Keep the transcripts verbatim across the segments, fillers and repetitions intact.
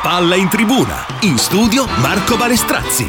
Palla in tribuna, in studio Marco Balestrazzi.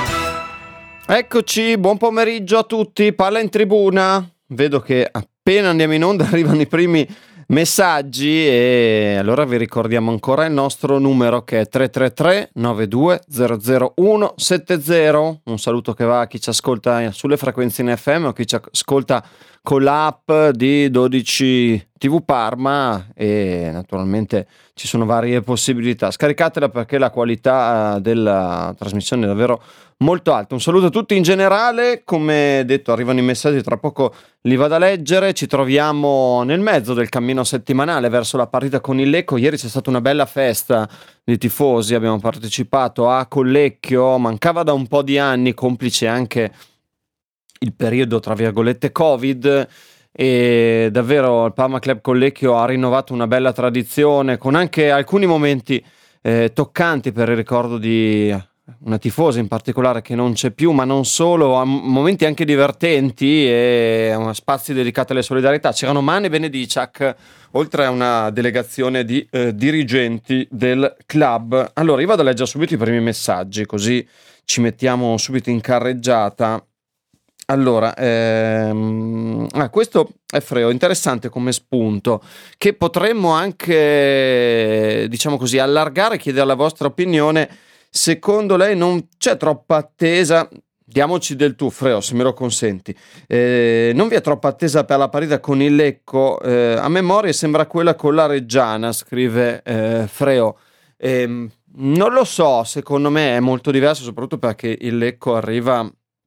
Eccoci, buon pomeriggio a tutti, Palla in tribuna. Vedo che appena andiamo in onda arrivano i primi messaggi e allora vi ricordiamo ancora il nostro numero che è tre tre tre nove due zero zero uno sette zero. Un saluto che va a chi ci ascolta sulle frequenze in F M o chi ci ascolta con l'app di dodici tivù Parma, e naturalmente ci sono varie possibilità. Scaricatela perché la qualità della trasmissione è davvero molto alta. Un saluto a tutti in generale, come detto arrivano i messaggi, tra poco li vado a leggere. Ci troviamo nel mezzo del cammino settimanale verso la partita con il Lecco. Ieri c'è stata una bella festa di tifosi, abbiamo partecipato a Collecchio, mancava da un po' di anni, complice anche il periodo tra virgolette Covid, e davvero il Parma Club Collecchio ha rinnovato una bella tradizione con anche alcuni momenti eh, toccanti per il ricordo di una tifosa in particolare che non c'è più, ma non solo, a momenti anche divertenti e spazi dedicati alle solidarietà. C'erano Mane e Benediciak, oltre a una delegazione di eh, dirigenti del club. Allora io vado a leggere subito i primi messaggi, così ci mettiamo subito in carreggiata. Allora, ehm, ah, questo è Freo, interessante come spunto, che potremmo anche, diciamo così, allargare e chiedere la vostra opinione. Secondo lei non c'è troppa attesa, diamoci del tu Freo se me lo consenti, eh, non vi è troppa attesa per la partita con il Lecco? Eh, a memoria sembra quella con la Reggiana, scrive eh, Freo. Eh, non lo so, secondo me è molto diverso, soprattutto perché il Lecco arriva...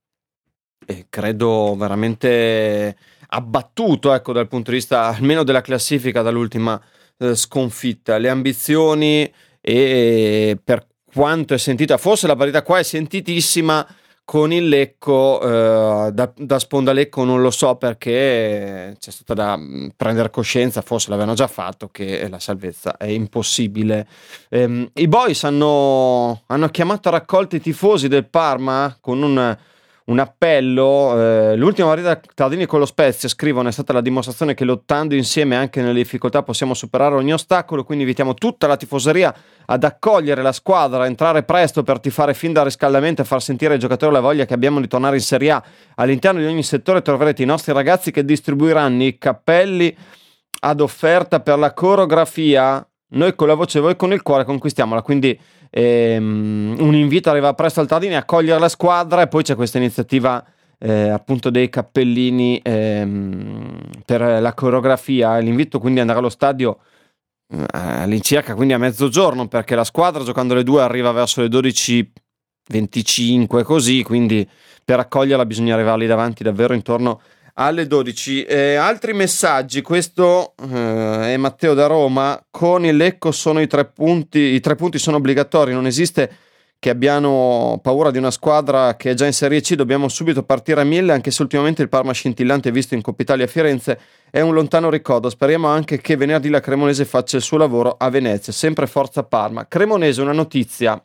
E credo veramente abbattuto, ecco, dal punto di vista almeno della classifica dall'ultima eh, sconfitta. Le ambizioni e per quanto è sentita, forse la partita qua è sentitissima con il Lecco, eh, da, da sponda Lecco non lo so, perché c'è stata da prendere coscienza, forse l'avevano già fatto, che la salvezza è impossibile. Ehm, i boys hanno, hanno chiamato a raccolta i tifosi del Parma con un Un appello. Eh, l'ultima partita Tardini con lo Spezia, scrivono, è stata la dimostrazione che lottando insieme anche nelle difficoltà possiamo superare ogni ostacolo, quindi invitiamo tutta la tifoseria ad accogliere la squadra, a entrare presto per tifare fin dal riscaldamento e far sentire ai giocatori la voglia che abbiamo di tornare in Serie A. All'interno di ogni settore troverete i nostri ragazzi che distribuiranno i cappelli ad offerta per la coreografia. Noi con la voce, voi con il cuore conquistiamola. Quindi ehm, un invito arriva presto al Tardini a accogliere la squadra, e poi c'è questa iniziativa eh, appunto dei cappellini ehm, per la coreografia. L'invito quindi ad andare allo stadio eh, all'incirca, quindi a mezzogiorno, perché la squadra giocando alle due arriva verso le dodici e venticinque, così, quindi per accoglierla bisogna arrivarli davanti davvero intorno alle dodici. Eh, altri messaggi, questo eh, è Matteo da Roma. Con il Lecco sono i tre punti, i tre punti sono obbligatori, non esiste che abbiano paura di una squadra che è già in Serie C, dobbiamo subito partire a mille, anche se ultimamente il Parma scintillante visto in Coppa Italia a Firenze è un lontano ricordo. Speriamo anche che venerdì la Cremonese faccia il suo lavoro a Venezia. Sempre forza Parma. Cremonese, una notizia,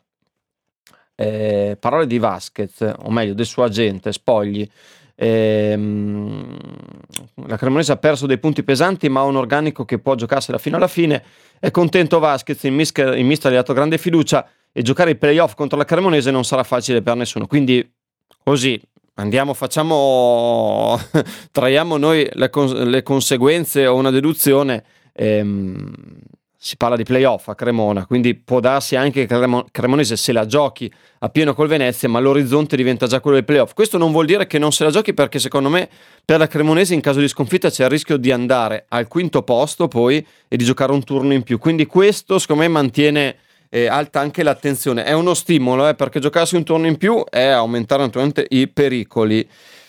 eh, parole di Vasquez, o meglio del suo agente Spogli. Ehm, la Cremonese ha perso dei punti pesanti, ma ha un organico che può giocarsela fino alla fine. È contento Vasquez, in mister, in mister gli ha dato grande fiducia, e giocare i playoff contro la Cremonese non sarà facile per nessuno. Quindi così andiamo, facciamo traiamo noi le, cons- le conseguenze o una deduzione. Ehm, si parla di playoff a Cremona, quindi può darsi anche che Cremo- Cremonese se la giochi a pieno col Venezia, ma l'orizzonte diventa già quello dei playoff. Questo non vuol dire che non se la giochi, perché secondo me per la Cremonese in caso di sconfitta c'è il rischio di andare al quinto posto poi e di giocare un turno in più, quindi questo secondo me mantiene eh, alta anche l'attenzione. È uno stimolo, eh, perché giocarsi un turno in più è aumentare naturalmente i pericoli.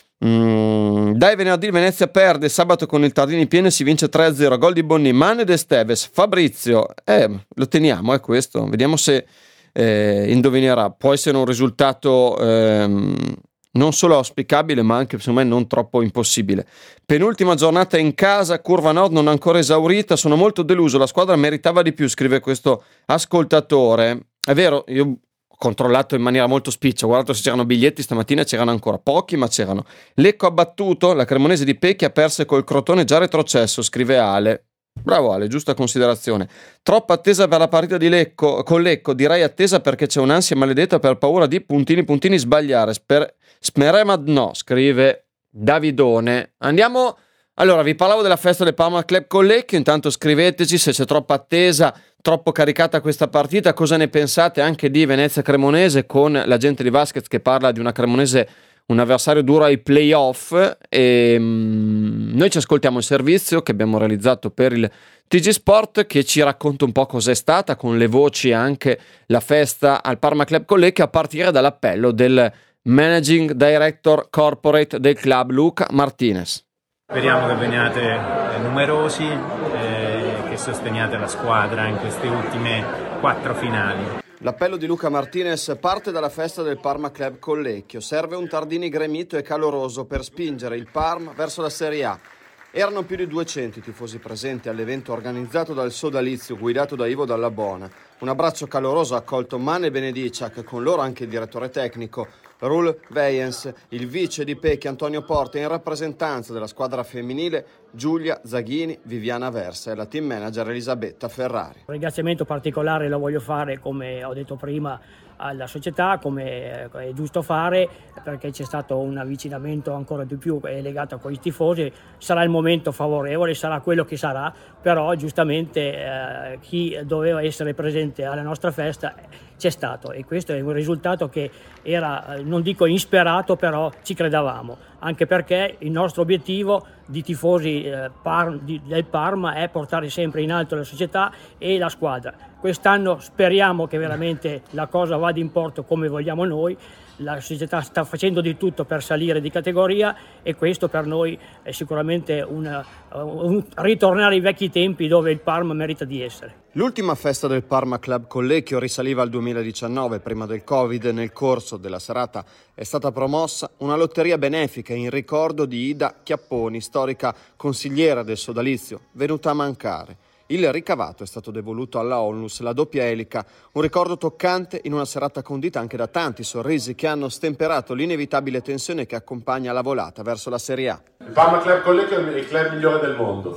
Mm, dai, venerdì il Venezia perde, sabato con il Tardini pieno si vince tre a zero, gol di Bonni, Mane de Esteves, Fabrizio, eh, lo teniamo, è questo, vediamo se eh, indovinerà. Può essere un risultato ehm, non solo auspicabile, ma anche secondo me non troppo impossibile. Penultima giornata in casa, Curva Nord non ancora esaurita, sono molto deluso, la squadra meritava di più, scrive questo ascoltatore. È vero, io controllato in maniera molto spiccia, ho guardato se c'erano biglietti stamattina, c'erano ancora pochi, ma c'erano. Lecco abbattuto, la Cremonese di Pecchi ha perso col Crotone già retrocesso, scrive Ale. Bravo Ale, giusta considerazione. Troppa attesa per la partita di Lecco, con Lecco, direi attesa perché c'è un'ansia maledetta per paura di puntini puntini sbagliare. Sper- Smeremad no, scrive Davidone. Andiamo, allora vi parlavo della festa del Parma Club con Lecchio, intanto scriveteci se c'è troppa attesa, troppo caricata questa partita, cosa ne pensate anche di Venezia Cremonese, con la gente di Vasquez che parla di una Cremonese un avversario duro ai playoff. E um, noi ci ascoltiamo il servizio che abbiamo realizzato per il T G Sport, che ci racconta un po' cos'è stata, con le voci anche la festa al Parma Club con Lecchio, a partire dall'appello del Managing Director Corporate del club, Luca Martinez. Speriamo che veniate numerosi e che sosteniate la squadra in queste ultime quattro finali. L'appello di Luca Martinez parte dalla festa del Parma Club con Lecchio. Serve un Tardini gremito e caloroso per spingere il Parma verso la Serie A. Erano più di duecento i tifosi presenti all'evento organizzato dal sodalizio guidato da Ivo Dallabona. Un abbraccio caloroso ha accolto Mane Benediciak, con loro anche il direttore tecnico Rul Weyens, il vice di Pecchi Antonio Porta, in rappresentanza della squadra femminile Giulia Zaghini, Viviana Versa e la team manager Elisabetta Ferrari. Un ringraziamento particolare lo voglio fare, come ho detto prima, alla società, come è giusto fare, perché c'è stato un avvicinamento ancora di più legato a quei tifosi. Sarà il momento favorevole, sarà quello che sarà, però giustamente eh, chi doveva essere presente alla nostra festa c'è stato, e questo è un risultato che era, non dico insperato, però ci credevamo, anche perché il nostro obiettivo di tifosi eh, par, di, del Parma è portare sempre in alto la società e la squadra. Quest'anno speriamo che veramente la cosa vada in porto come vogliamo noi. La società sta facendo di tutto per salire di categoria, e questo per noi è sicuramente una, un ritornare ai vecchi tempi dove il Parma merita di essere. L'ultima festa del Parma Club con Lecchio risaliva al duemiladiciannove, prima del Covid. Nel corso della serata è stata promossa una lotteria benefica in ricordo di Ida Chiapponi, storica consigliera del sodalizio, venuta a mancare. Il ricavato è stato devoluto alla Onlus, la doppia elica, un ricordo toccante in una serata condita anche da tanti sorrisi che hanno stemperato l'inevitabile tensione che accompagna la volata verso la Serie A. Il Parma Club con Lecchio è il club migliore del mondo.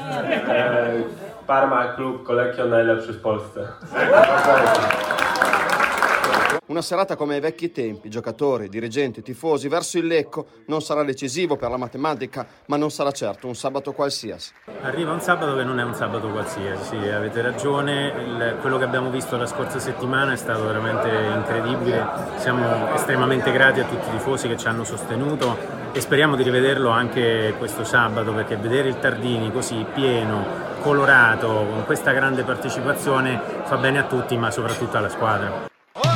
E, Parma Club con Lecchio najlepszy w Polsce. Una serata come ai vecchi tempi, giocatori, dirigenti, tifosi, verso il Lecco non sarà decisivo per la matematica, ma non sarà certo un sabato qualsiasi. Arriva un sabato che non è un sabato qualsiasi, sì, avete ragione, il, quello che abbiamo visto la scorsa settimana è stato veramente incredibile, siamo estremamente grati a tutti i tifosi che ci hanno sostenuto e speriamo di rivederlo anche questo sabato, perché vedere il Tardini così pieno, colorato, con questa grande partecipazione fa bene a tutti, ma soprattutto alla squadra.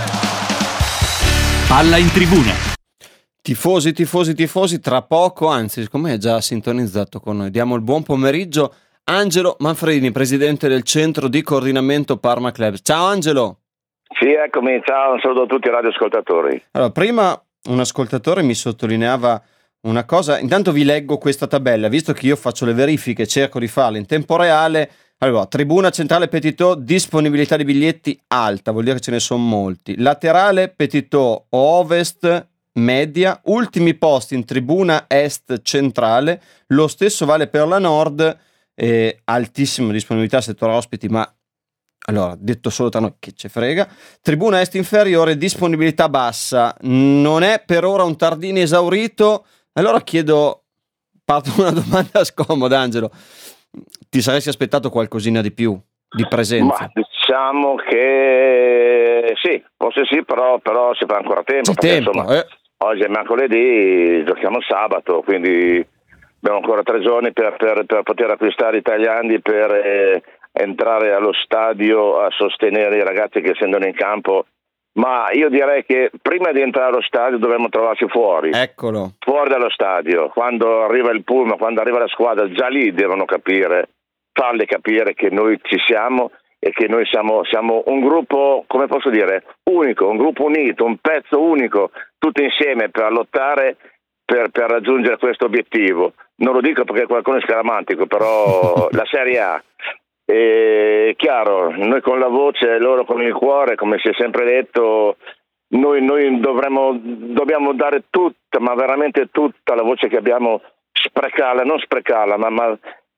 Palla in tribuna. Tifosi, tifosi, tifosi, tra poco, anzi, siccome è già sintonizzato con noi, diamo il buon pomeriggio Angelo Manfredini, presidente del centro di coordinamento Parma Club. Ciao Angelo. Sì, eccomi, ciao, un saluto a tutti i radioascoltatori. Allora, prima un ascoltatore mi sottolineava una cosa, intanto vi leggo questa tabella, visto che io faccio le verifiche, cerco di farle in tempo reale. Allora, tribuna centrale Petitot, disponibilità di biglietti alta, vuol dire che ce ne sono molti. Laterale Petitot, ovest, media, ultimi posti in tribuna est centrale, lo stesso vale per la nord, eh, altissima disponibilità settore ospiti, ma allora, detto solo tra noi, che ce frega. Tribuna est inferiore, disponibilità bassa, non è per ora un Tardini esaurito. Allora chiedo, parto una domanda scomoda, Angelo. Ti saresti aspettato qualcosina di più di presenza? Ma diciamo che sì, forse sì, però, però si fa ancora tempo. C'è perché, tempo insomma, eh. oggi è mercoledì, giochiamo sabato, quindi abbiamo ancora tre giorni per, per, per poter acquistare i tagliandi, per eh, entrare allo stadio a sostenere i ragazzi che scendono in campo. Ma io direi che prima di entrare allo stadio dovremmo trovarci fuori. Eccolo. Fuori dallo stadio, quando arriva il pullman, quando arriva la squadra, già lì devono capire, farle capire che noi ci siamo e che noi siamo, siamo un gruppo, come posso dire, unico, un gruppo unito, un pezzo unico, tutti insieme per lottare per, per raggiungere questo obiettivo. Non lo dico perché qualcuno è scaramantico, però la Serie A. È chiaro, noi con la voce, loro con il cuore, come si è sempre detto, noi, noi dovremmo, dobbiamo dare tutta, ma veramente tutta la voce che abbiamo, sprecarla, non sprecarla, ma, ma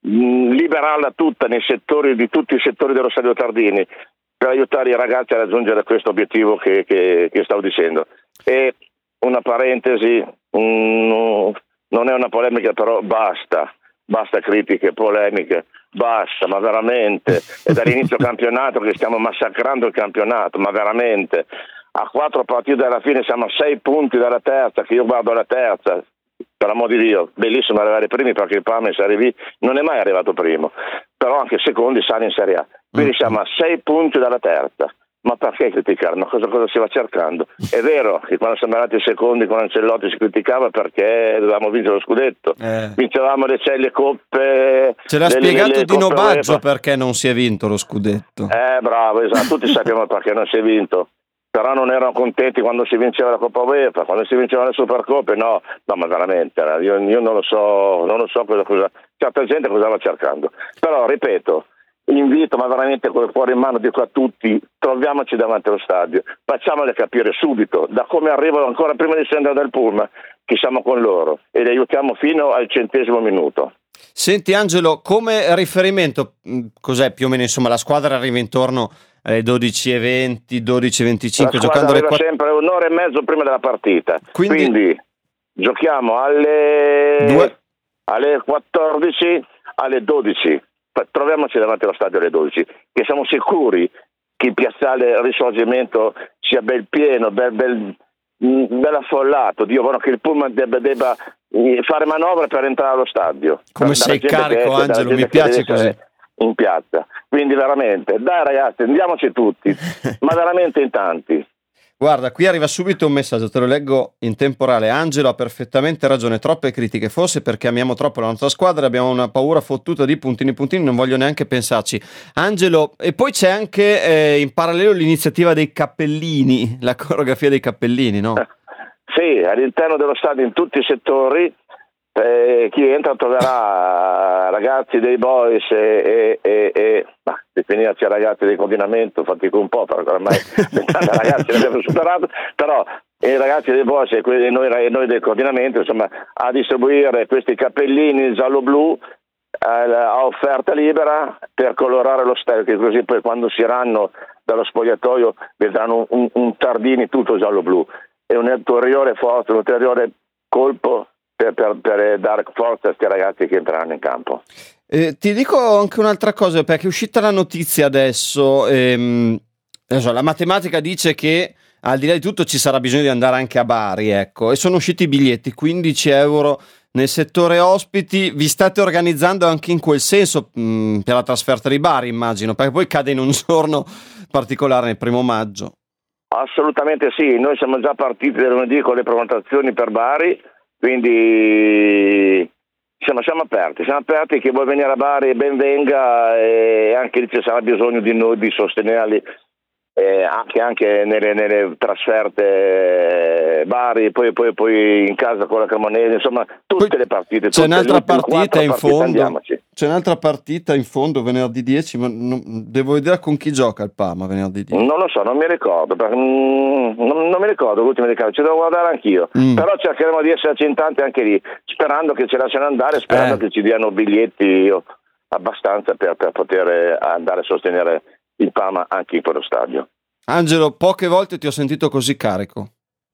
mh, liberarla tutta nei settori, di tutti i settori dello stadio Tardini, per aiutare i ragazzi a raggiungere questo obiettivo che, che, che stavo dicendo. E una parentesi, mh, non è una polemica, però basta, basta critiche, polemiche, basta, ma veramente, è dall'inizio campionato che stiamo massacrando il campionato, ma veramente, a quattro partite dalla fine siamo a sei punti dalla terza, che io guardo la terza, per l'amor di Dio, bellissimo arrivare primi, perché il Parma in Serie B non è mai arrivato primo, però anche secondi sale in Serie A, quindi siamo a sei punti dalla terza. Ma perché criticare? Ma cosa, cosa si va cercando? È vero che quando siamo arrivati secondi con Ancelotti si criticava perché dovevamo vincere lo scudetto, eh. vincevamo le, le coppe. Ce l'ha le, spiegato le, le Dino Baggio UEFA. Perché non si è vinto lo scudetto. Eh bravo, esatto, tutti sappiamo perché non si è vinto, però non erano contenti quando si vinceva la Coppa UEFA, quando si vincevano le Supercoppe, no, no, ma veramente, io, io non lo so, non lo so cosa, cosa, certa gente cosa va cercando, però ripeto, invito ma veramente con il cuore in mano, dico a tutti, troviamoci davanti allo stadio, facciamole capire subito, da come arrivano ancora prima di scendere dal pullman, che siamo con loro e li aiutiamo fino al centesimo minuto. Senti Angelo, come riferimento, cos'è più o meno, insomma, la squadra arriva intorno alle dodici e venti, dodici e venticinque, la squadra giocando arriva le quattro... sempre un'ora e mezzo prima della partita, quindi, quindi giochiamo alle Due... alle quattordici, alle dodici. Troviamoci davanti allo stadio alle dodici, che siamo sicuri che il piazzale Risorgimento sia bel pieno, bel, bel, bel affollato. Dio buono, che il pullman debba, debba fare manovre per entrare allo stadio. Come sei carico, che, Angelo, mi piace così. In piazza, quindi veramente, dai ragazzi, andiamoci tutti, ma veramente in tanti. Guarda, qui arriva subito un messaggio, te lo leggo in temporale. Angelo ha perfettamente ragione, troppe critiche, forse perché amiamo troppo la nostra squadra e abbiamo una paura fottuta di puntini puntini, non voglio neanche pensarci. Angelo, e poi c'è anche eh, in parallelo l'iniziativa dei cappellini, la coreografia dei cappellini, no? Sì, all'interno dello stadio in tutti i settori, eh, chi entra troverà ragazzi dei boys e, e, e, e ma definirci ragazzi del coordinamento fatico un po' perché ormai ragazzi l'abbiamo superato, però i ragazzi dei boys e quelli, noi, noi del coordinamento, insomma, a distribuire questi cappellini giallo-blu a offerta libera per colorare lo stadio, che così poi quando usciranno dallo spogliatoio vedranno un, un, un Tardini tutto giallo-blu. È un ulteriore forza, un ulteriore colpo per, per, per dare forza a questi ragazzi che entreranno in campo. Eh, ti dico anche un'altra cosa, perché è uscita la notizia adesso, ehm, adesso la matematica dice che al di là di tutto ci sarà bisogno di andare anche a Bari, ecco, e sono usciti i biglietti, quindici euro nel settore ospiti. Vi state organizzando anche in quel senso mh, per la trasferta di Bari, immagino, perché poi cade in un giorno particolare, nel primo maggio. Assolutamente sì, noi siamo già partiti da lunedì con le prenotazioni per Bari, quindi siamo, siamo aperti, siamo aperti, chi vuole venire a Bari ben venga, e anche lì ci sarà bisogno di noi di sostenerli, eh, anche, anche nelle, nelle trasferte Bari, poi, poi, poi in casa con la Cremonese, insomma tutte poi le partite. C'è un'altra partita in partite, fondo, andiamoci. C'è un'altra partita in fondo venerdì dieci, ma non, devo vedere con chi gioca il Parma venerdì dieci. Non lo so, non mi ricordo, perché, mm, non, non mi ricordo l'ultima di calcio, ci devo guardare anch'io, mm. però cercheremo di esserci in tanti anche lì, sperando che ce lasciano andare, sperando eh. che ci diano biglietti io, abbastanza per, per poter andare a sostenere il Parma anche in quello stadio. Angelo, poche volte ti ho sentito così carico.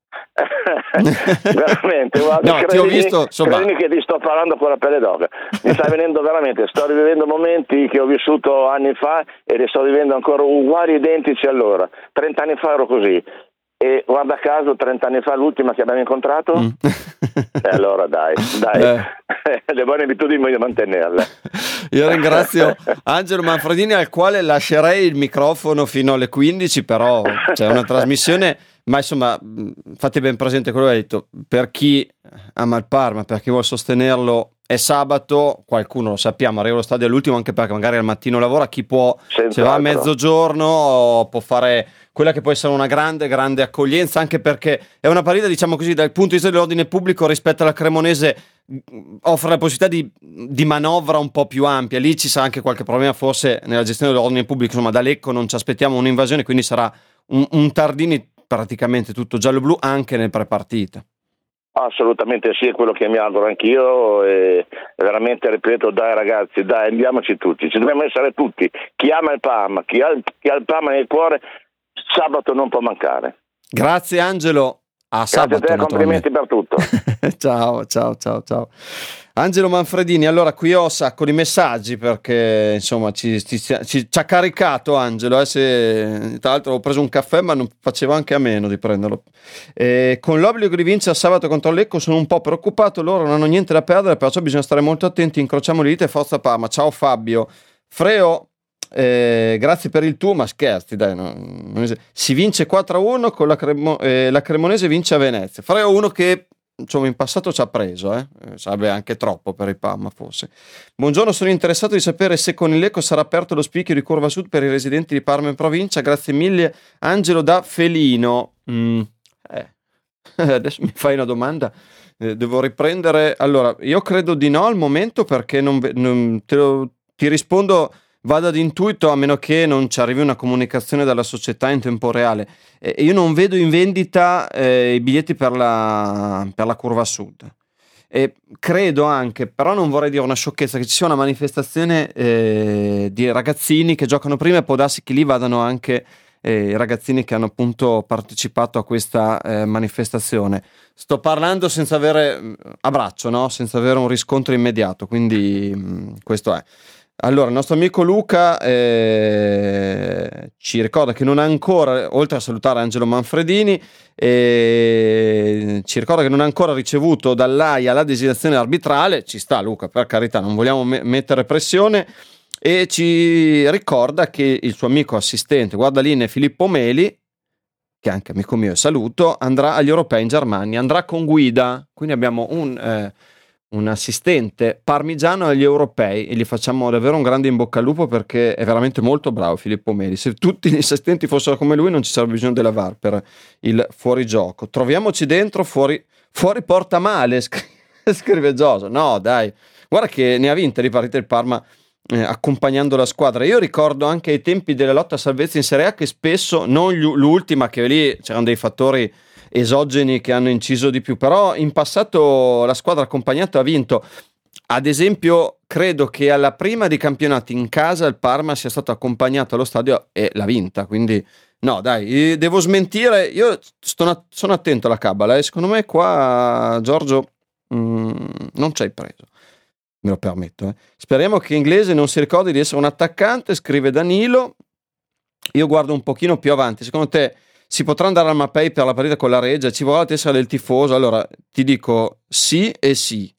Veramente, guarda, no, credimi, ti ho visto, insomma... credimi che ti sto parlando con la pelle d'oca, mi sta venendo veramente, sto rivivendo momenti che ho vissuto anni fa e li sto vivendo ancora uguali, identici allora. trent'anni fa ero così e guarda caso trent'anni fa l'ultima che abbiamo incontrato mm. e allora dai, dai eh. le buone abitudini voglio mantenerle. Io ringrazio Angelo Manfredini, al quale lascerei il microfono fino alle quindici, però c'è una trasmissione, ma insomma fate ben presente quello che hai detto, per chi ama il Parma, per chi vuole sostenerlo è sabato, qualcuno lo sappiamo arriva allo stadio all'ultimo, anche perché magari al mattino lavora, chi può Senz'altro. Se va a mezzogiorno può fare quella che può essere una grande grande accoglienza, anche perché è una partita, diciamo così, dal punto di vista dell'ordine pubblico rispetto alla Cremonese offre la possibilità di, di manovra un po' più ampia. Lì ci sarà anche qualche problema forse nella gestione dell'ordine pubblico, insomma da Lecco non ci aspettiamo un'invasione, quindi sarà un, un Tardini praticamente tutto giallo-blu anche nel prepartita. Assolutamente sì, è quello che mi auguro anch'io e veramente ripeto, dai ragazzi, dai, andiamoci tutti, ci dobbiamo essere tutti, chi ama il Parma, chi ha, chi ha il Parma nel cuore, sabato non può mancare. Grazie Angelo, a Grazie sabato. a te, complimenti per tutto. Ciao, ciao, ciao, ciao. Angelo Manfredini, allora qui ho un sacco di messaggi perché insomma ci, ci, ci, ci ha caricato Angelo, eh, se, tra l'altro ho preso un caffè ma non facevo anche a meno di prenderlo. Eh, con l'obbligo di vincere sabato contro il Lecco sono un po' preoccupato, loro non hanno niente da perdere, perciò bisogna stare molto attenti, incrociamo le dita e forza Parma. Ciao Fabio. Freo, eh, grazie per il tuo, ma scherzi dai, no, non es- si vince quattro a uno con la, Cremo- eh, la Cremonese vince a Venezia. Freo uno che insomma in passato ci ha preso, eh? Sarebbe anche troppo per il Parma forse. Buongiorno, sono interessato di sapere se con il Lecco sarà aperto lo spicchio di Curva Sud per i residenti di Parma in provincia. Grazie mille Angelo da Felino. mm, eh. Adesso mi fai una domanda, eh, devo riprendere. Allora io credo di no al momento perché non, non te lo, ti rispondo, vado ad intuito, a meno che non ci arrivi una comunicazione dalla società in tempo reale. Eh, io non vedo in vendita eh, i biglietti per la, per la Curva Sud. E credo anche, però non vorrei dire una sciocchezza, che ci sia una manifestazione eh, di ragazzini che giocano prima e può darsi che lì vadano anche eh, i ragazzini che hanno appunto partecipato a questa eh, manifestazione. Sto parlando senza avere abbraccio, no? Senza avere un riscontro immediato, quindi mh, questo è. Allora, il nostro amico Luca eh, ci ricorda che non ha ancora, oltre a salutare Angelo Manfredini, eh, ci ricorda che non ha ancora ricevuto dall'A I A la designazione arbitrale. Ci sta Luca, per carità, non vogliamo me- mettere pressione, e ci ricorda che il suo amico assistente guardalinee Filippo Meli, che è anche amico mio e saluto, andrà agli europei in Germania, andrà con guida, quindi abbiamo un... Eh, un assistente parmigiano agli europei e gli facciamo davvero un grande in bocca al lupo perché è veramente molto bravo Filippo Meli. Se tutti gli assistenti fossero come lui non ci sarebbe bisogno della V A R per il fuorigioco. Troviamoci dentro, fuori, fuori porta male, scrive, scrive Gioso. No dai, guarda che ne ha vinte di partite il Parma eh, accompagnando la squadra. Io ricordo anche ai tempi della lotta a salvezza in Serie A che spesso, non gli, l'ultima, che lì c'erano dei fattori esogeni che hanno inciso di più, però in passato la squadra accompagnata ha vinto. Ad esempio credo che alla prima di campionati in casa il Parma sia stato accompagnato allo stadio e l'ha vinta, quindi no dai, devo smentire, io sto, sono attento alla cabala e secondo me qua Giorgio mm, non ci hai preso, me lo permetto, eh. Speriamo che Inglese non si ricordi di essere un attaccante, scrive Danilo. Io guardo un pochino più avanti, secondo te si potrà andare al Mapei per la partita con la Regia? Ci vorrà la tessera del tifoso? Allora ti dico sì e sì,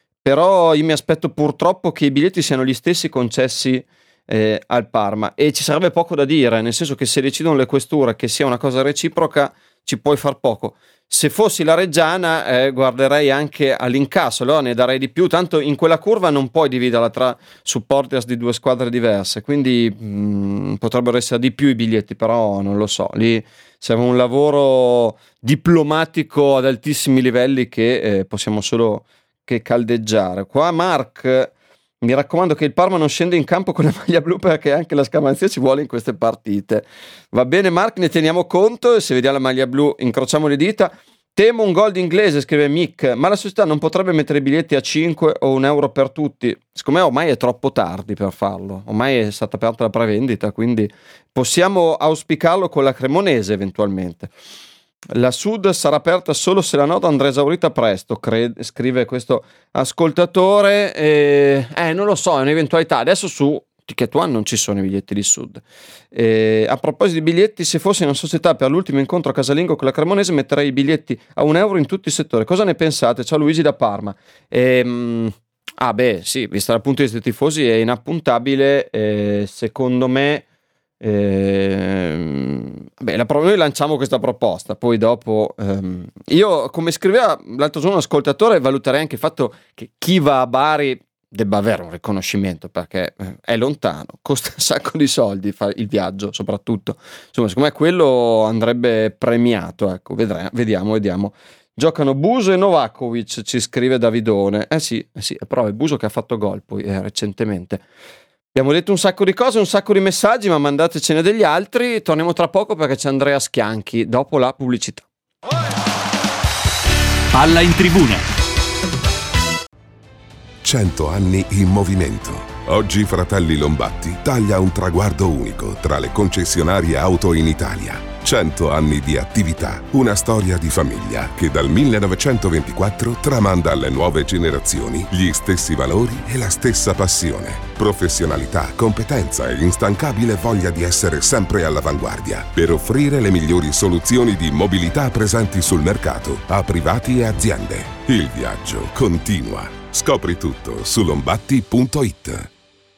però io mi aspetto purtroppo che i biglietti siano gli stessi concessi eh, al Parma, e ci sarebbe poco da dire, nel senso che se decidono le questure che sia una cosa reciproca ci puoi far poco. Se fossi la Reggiana eh, guarderei anche all'incasso, allora ne darei di più, tanto in quella curva non puoi dividerla tra supporters di due squadre diverse, quindi mh, potrebbero essere di più i biglietti, però non lo so, lì serve un lavoro diplomatico ad altissimi livelli che eh, possiamo solo che caldeggiare. Qua Mark, mi raccomando che il Parma non scende in campo con la maglia blu perché anche la scaramanzia ci vuole in queste partite. Va bene Mark, ne teniamo conto, e se vediamo la maglia blu incrociamo le dita. Temo un gol d'Inglese, scrive Mick, ma la società non potrebbe mettere i biglietti a cinque o un euro per tutti? Secondo me ormai è troppo tardi per farlo, ormai è stata aperta la prevendita, quindi possiamo auspicarlo con la Cremonese eventualmente. La Sud sarà aperta solo se la Nord andrà esaurita presto, cre- scrive questo ascoltatore. Eh, eh, non lo so, è un'eventualità. Adesso su Ticket One non ci sono i biglietti di Sud. Eh, a proposito di biglietti, se fossi una società per l'ultimo incontro casalingo con la Cremonese metterei i biglietti a un euro in tutti i settori. Cosa ne pensate? Ciao Luigi da Parma. Eh, ah beh sì, vista dal punto di vista dei tifosi è inappuntabile. Eh, secondo me Eh, beh, la, noi lanciamo questa proposta, poi dopo ehm, io, come scriveva l'altro giorno un ascoltatore, valuterei anche il fatto che chi va a Bari debba avere un riconoscimento, perché è lontano, costa un sacco di soldi fare il viaggio, soprattutto, insomma secondo me quello andrebbe premiato, ecco, vedremo, vediamo, vediamo. Giocano Buso e Novakovic, ci scrive Davidone. Eh sì, eh sì, però è Buso che ha fatto gol poi eh, recentemente. Abbiamo detto un sacco di cose, un sacco di messaggi, ma mandatecene degli altri. Torniamo tra poco perché c'è Andrea Schianchi dopo la pubblicità. Palla in tribuna. Cento anni in movimento. Oggi Fratelli Lombatti taglia un traguardo unico tra le concessionarie auto in Italia. Cento anni di attività, una storia di famiglia che dal millenovecentoventiquattro tramanda alle nuove generazioni gli stessi valori e la stessa passione. Professionalità, competenza e instancabile voglia di essere sempre all'avanguardia per offrire le migliori soluzioni di mobilità presenti sul mercato a privati e aziende. Il viaggio continua. Scopri tutto su lombatti punto it.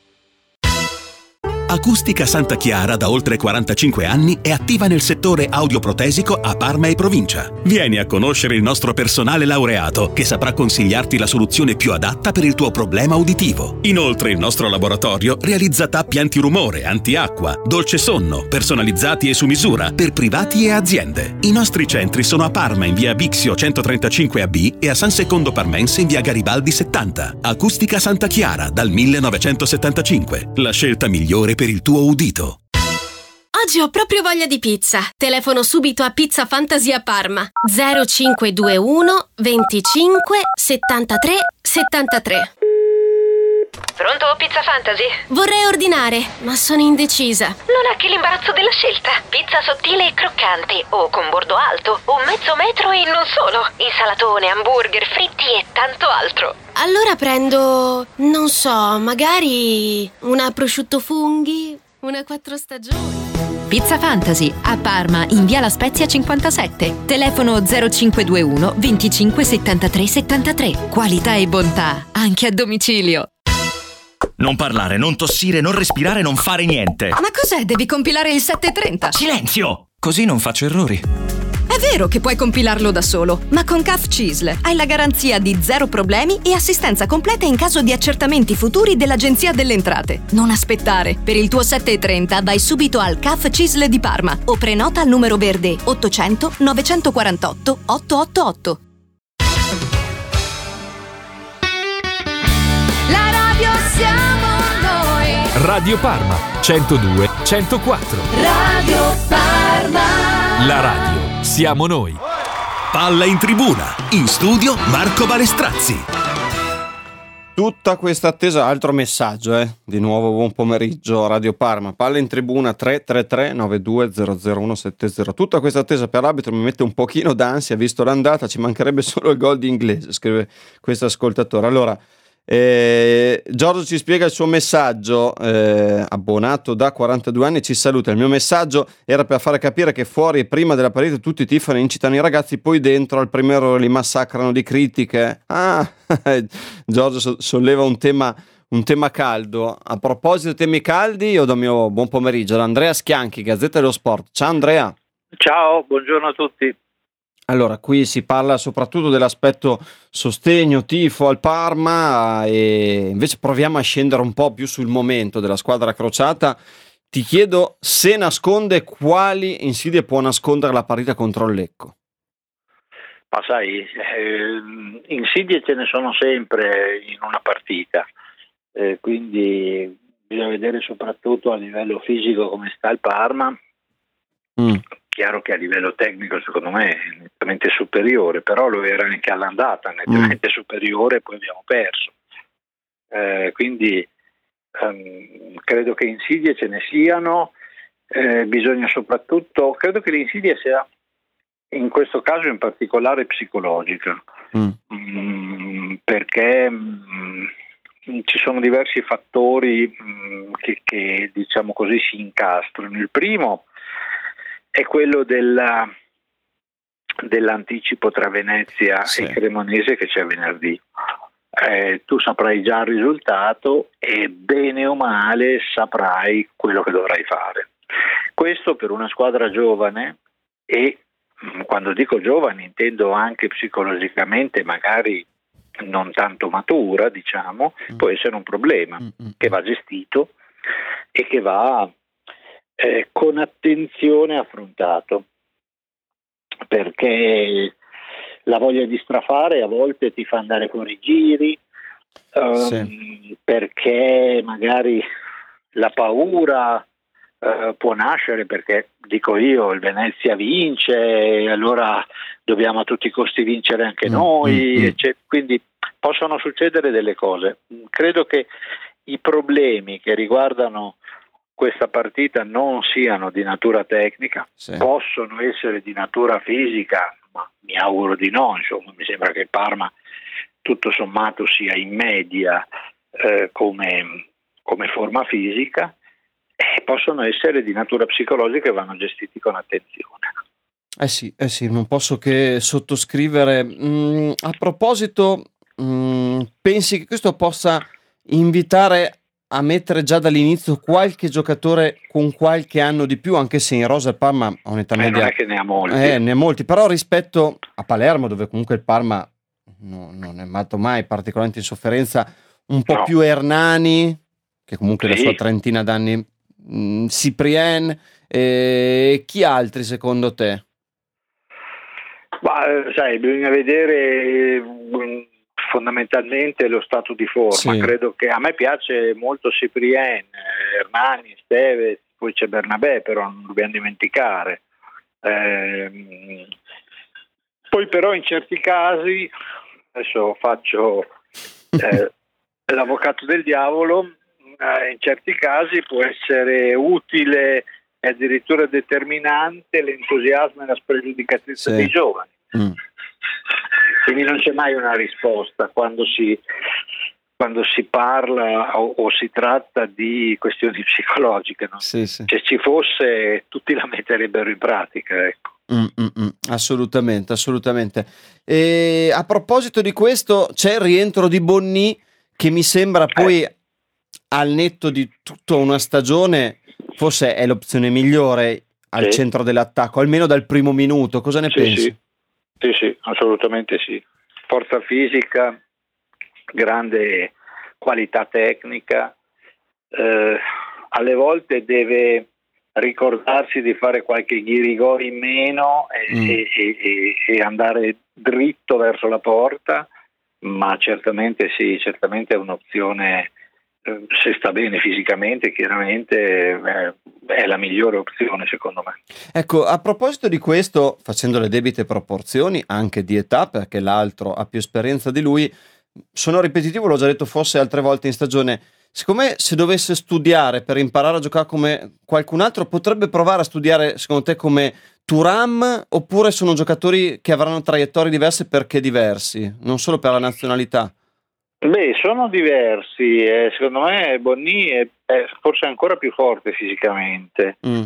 Acustica Santa Chiara da oltre quarantacinque anni è attiva nel settore audioprotesico a Parma e provincia. Vieni a conoscere il nostro personale laureato che saprà consigliarti la soluzione più adatta per il tuo problema uditivo. Inoltre il nostro laboratorio realizza tappi antirumore, antiacqua, dolce sonno, personalizzati e su misura per privati e aziende. I nostri centri sono a Parma in via Bixio centotrentacinque A B e a San Secondo Parmense in via Garibaldi settanta. Acustica Santa Chiara dal millenovecentosettantacinque. La scelta migliore per il tuo udito. Oggi ho proprio voglia di pizza. Telefono subito a Pizza Fantasia Parma. zero cinque due uno venticinque settantatré settantatré. Pronto, Pizza Fantasy? Vorrei ordinare, ma sono indecisa. Non ha che l'imbarazzo della scelta. Pizza sottile e croccante, o con bordo alto, o mezzo metro e non solo. Insalatone, hamburger, fritti e tanto altro. Allora prendo, non so, magari una prosciutto funghi, una quattro stagioni. Pizza Fantasy a Parma in via La Spezia cinquantasette. Telefono zero cinque due uno venticinque settantatré settantatré. Qualità e bontà anche a domicilio. Non parlare, non tossire, non respirare, non fare niente. Ma cos'è? Devi compilare il settecentotrenta. Silenzio! Così non faccio errori. È vero che puoi compilarlo da solo, ma con C A F C I S L hai la garanzia di zero problemi e assistenza completa in caso di accertamenti futuri dell'Agenzia delle Entrate. Non aspettare. Per il tuo settecentotrenta vai subito al C A F C I S L di Parma o prenota al numero verde ottocento novecentoquarantotto ottocentottantotto. La radio siamo noi. Radio Parma centodue centoquattro. Radio Parma. La radio siamo noi. Palla in tribuna. In studio Marco Balestrazzi. Tutta questa attesa, altro messaggio, eh. Di nuovo buon pomeriggio Radio Parma. Palla in tribuna tre tre tre nove due zero zero uno sette zero. Tutta questa attesa per l'arbitro mi mette un pochino d'ansia, visto l'andata, ci mancherebbe solo il gol di Inglese, scrive questo ascoltatore. Allora, Eh, Giorgio ci spiega il suo messaggio, eh, abbonato da quarantadue anni, ci saluta. Il mio messaggio era per fare capire che fuori e prima della partita tutti tifano e incitano i ragazzi, poi dentro al primo errore li massacrano di critiche. Ah, Giorgio solleva un tema, un tema caldo. A proposito di temi caldi, io do il mio buon pomeriggio ad Andrea Schianchi, Gazzetta dello Sport. Ciao Andrea. Ciao, buongiorno a tutti. Allora, qui si parla soprattutto dell'aspetto sostegno, tifo al Parma, e invece proviamo a scendere un po' più sul momento della squadra crociata. Ti chiedo se nasconde, quali insidie può nascondere la partita contro il Lecco. Ma sai, eh, insidie ce ne sono sempre in una partita, eh, quindi bisogna vedere soprattutto a livello fisico come sta il Parma. Mm. Chiaro che a livello tecnico secondo me è nettamente superiore, però lo era anche all'andata, nettamente mm. superiore, e poi abbiamo perso. Eh, quindi ehm, credo che insidie ce ne siano, eh, bisogna soprattutto, credo che l'insidia sia in questo caso in particolare psicologica, mm. Mm, perché mm, ci sono diversi fattori mm, che, che diciamo così si incastrano. Il primo è quello della, dell'anticipo tra Venezia sì. e Cremonese che c'è venerdì. Eh, tu saprai già il risultato e bene o male saprai quello che dovrai fare. Questo per una squadra giovane, e quando dico giovane intendo anche psicologicamente magari non tanto matura, diciamo, mm. può essere un problema mm. che va gestito e che va Eh, con attenzione affrontato, perché la voglia di strafare a volte ti fa andare fuori giri, um, sì. perché magari la paura uh, può nascere perché, dico io, il Venezia vince e allora dobbiamo a tutti i costi vincere anche noi, mm, mm. eccetera. Quindi possono succedere delle cose. Credo che i problemi che riguardano questa partita non siano di natura tecnica, sì. possono essere di natura fisica, ma mi auguro di no, insomma, mi sembra che il Parma tutto sommato sia in media eh, come, come forma fisica, e possono essere di natura psicologica e vanno gestiti con attenzione. Eh sì, eh sì, non posso che sottoscrivere. Mm, a proposito, mm, pensi che questo possa invitare a mettere già dall'inizio qualche giocatore con qualche anno di più, anche se in rosa il Parma ha un'età Eh, media... non è che ne ha molti. Eh, ne ha molti, però rispetto a Palermo, dove comunque il Parma no, non è andato mai particolarmente in sofferenza, un po' No. più Hernani, che comunque Sì. la sua trentina d'anni, mh, Cyprien, e chi altri secondo te? Ma eh, sai, bisogna vedere mh, fondamentalmente lo stato di forma. Sì. Credo che a me piace molto Cyprien, eh, Hernani, Steves, poi c'è Bernabé, però non dobbiamo dimenticare. Ehm, poi però in certi casi, adesso faccio eh, l'avvocato del diavolo, eh, in certi casi può essere utile e addirittura determinante l'entusiasmo e la spregiudicatezza Sì. dei giovani. Mm. Quindi non c'è mai una risposta quando si, quando si parla o, o si tratta di questioni psicologiche, no? Sì, sì. Se ci fosse, tutti la metterebbero in pratica, ecco. Mm, mm, mm. Assolutamente, assolutamente. E a proposito di questo, c'è il rientro di Bonny, che mi sembra poi, Eh. al netto di tutta una stagione, forse è l'opzione migliore al Sì. centro dell'attacco, almeno dal primo minuto. Cosa ne Sì, pensi? sì. Sì, sì, assolutamente sì. Forza fisica, grande qualità tecnica, eh, alle volte deve ricordarsi di fare qualche ghirigori in meno e, Mm. e- e- e andare dritto verso la porta, ma certamente sì, certamente è un'opzione, eh, se sta bene fisicamente, chiaramente eh, è la migliore opzione secondo me. Ecco, a proposito di questo, facendo le debite proporzioni anche di età, perché l'altro ha più esperienza di lui, sono ripetitivo, l'ho già detto forse altre volte in stagione. Secondo me, se dovesse studiare per imparare a giocare come qualcun altro, potrebbe provare a studiare, secondo te, come Thuram, oppure sono giocatori che avranno traiettorie diverse perché diversi, non solo per la nazionalità? Beh, sono diversi, eh, secondo me Bonny è, è forse ancora più forte fisicamente. Mm,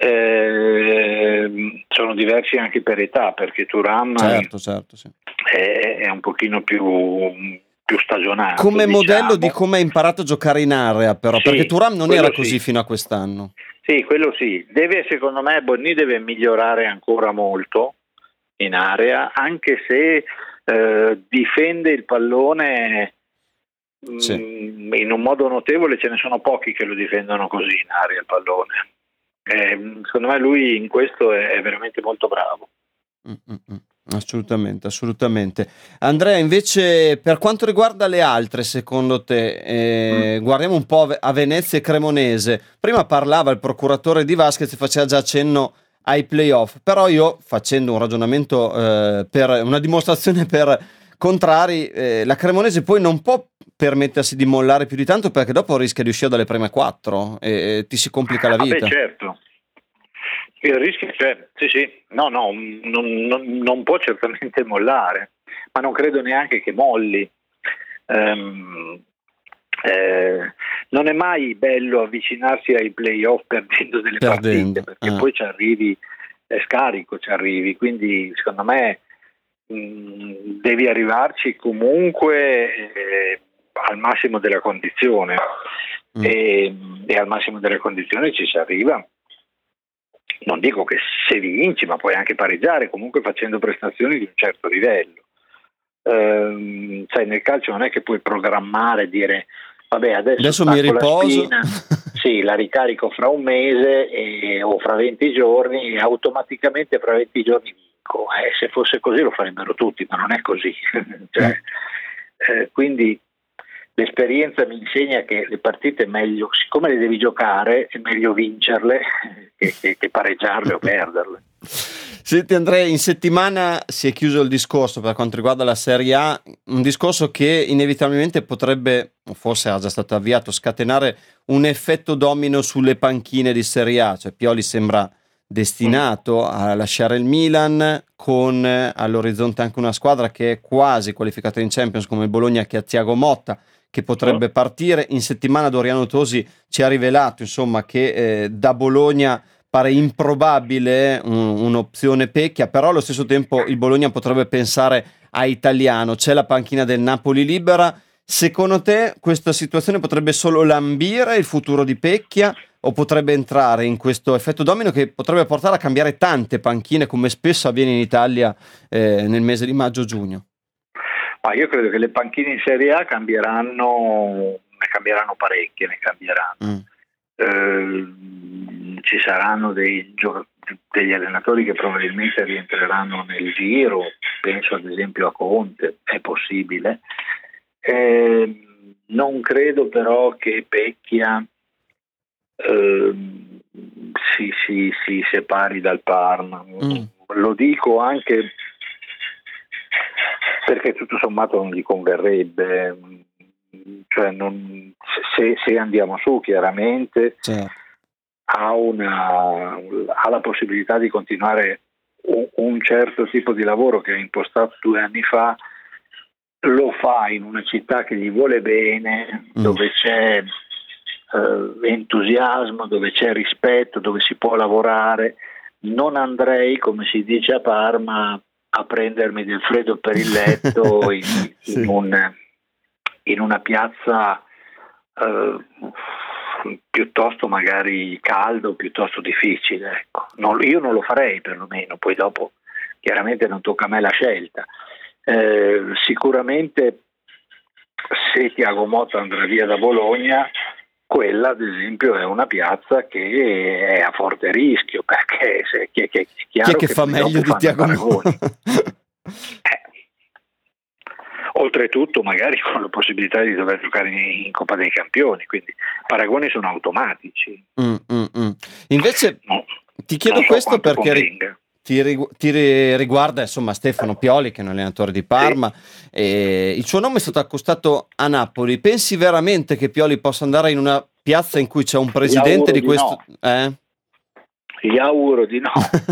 Eh, sono diversi anche per età, perché Thuram certo, certo, sì. è, è un pochino più, più stagionato. Come diciamo. modello di come ha imparato a giocare in area, però, Sì, perché Thuram non quello era sì. così fino a quest'anno. Sì, quello sì. Deve, secondo me, Bonny deve migliorare ancora molto in area, anche se eh, difende il pallone mh, Sì. in un modo notevole. Ce ne sono pochi che lo difendono così in area il pallone. Eh, secondo me lui in questo è, è veramente molto bravo. Mm, mm, mm. Assolutamente, assolutamente. Andrea, invece, per quanto riguarda le altre, secondo te, eh, guardiamo un po' a Venezia e Cremonese. Prima parlava il procuratore di Vasquez e faceva già accenno ai playoff, però io, facendo un ragionamento eh, per una dimostrazione per contrari, eh, la Cremonese poi non può permettersi di mollare più di tanto, perché dopo rischia di uscire dalle prime quattro e, e ti si complica la Ah, vita. beh, certo. Il rischio c'è, sì, sì, no, no, non, non, non può certamente mollare, ma non credo neanche che molli. Ehm, eh, non è mai bello avvicinarsi ai playoff perdendo delle Perdendo, partite, perché ah. poi ci arrivi, è scarico, ci arrivi, quindi secondo me mh, devi arrivarci comunque eh, al massimo della condizione Mm. e, e al massimo delle condizioni ci si arriva. Non dico che se vinci, ma puoi anche pareggiare, comunque facendo prestazioni di un certo livello. Ehm, sai, nel calcio non è che puoi programmare, dire vabbè adesso, Adesso mi stacco la riposo. spina, sì, la ricarico fra un mese e, o fra venti giorni e automaticamente fra venti giorni vinco. Eh, se fosse così lo farebbero tutti, ma non è così. Cioè, eh, quindi l'esperienza mi insegna che le partite è meglio, siccome le devi giocare, è meglio vincerle che, che, che pareggiarle o perderle. Senti Andrea, in settimana si è chiuso il discorso per quanto riguarda la Serie A, un discorso che inevitabilmente potrebbe, o forse ha già stato avviato, scatenare un effetto domino sulle panchine di Serie A, cioè Pioli sembra destinato a lasciare il Milan, con all'orizzonte anche una squadra che è quasi qualificata in Champions come il Bologna, che ha Thiago Motta che potrebbe partire. In settimana Doriano Tosi ci ha rivelato insomma che eh, da Bologna pare improbabile un, un'opzione Pecchia, però allo stesso tempo il Bologna potrebbe pensare a Italiano. C'è la panchina del Napoli libera. Secondo te questa situazione potrebbe solo lambire il futuro di Pecchia o potrebbe entrare in questo effetto domino che potrebbe portare a cambiare tante panchine, come spesso avviene in Italia eh, nel mese di maggio-giugno? Ma io credo che le panchine in Serie A cambieranno, ne cambieranno parecchie, ne cambieranno. Mm. Eh, ci saranno dei giocatori, degli allenatori che probabilmente rientreranno nel giro, penso ad esempio a Conte, è possibile. Eh, non credo però che Pecchia eh, si, si, si separi dal Parma. Mm. Lo dico anche perché tutto sommato non gli converrebbe, cioè non, se, se andiamo su chiaramente certo. ha, una, ha la possibilità di continuare un, un certo tipo di lavoro che ha impostato due anni fa, lo fa in una città che gli vuole bene, mm. dove c'è eh, entusiasmo, dove c'è rispetto, dove si può lavorare. Non andrei, come si dice a Parma, a prendermi del freddo per il letto in, sì. in, un, in una piazza eh, piuttosto magari calda o piuttosto difficile. Ecco. Non, io non lo farei perlomeno, poi dopo chiaramente non tocca a me la scelta. Eh, sicuramente se Thiago Motta andrà via da Bologna, quella ad esempio è una piazza che è a forte rischio, perché se, che, che, è chiaro chi è che, che fa meglio di Thiago Motta? eh. Oltretutto magari con la possibilità di dover giocare in, in Coppa dei Campioni, quindi paragoni sono automatici. Mm, mm, mm. Invece no, ti chiedo so questo perché convenga. Ti, rigu- ti riguarda insomma Stefano Pioli, che è un allenatore di Parma, sì. e il suo nome è stato accostato a Napoli. Pensi veramente che Pioli possa andare in una piazza in cui c'è un presidente di, di questo? No. Eh? Gli auguro di no,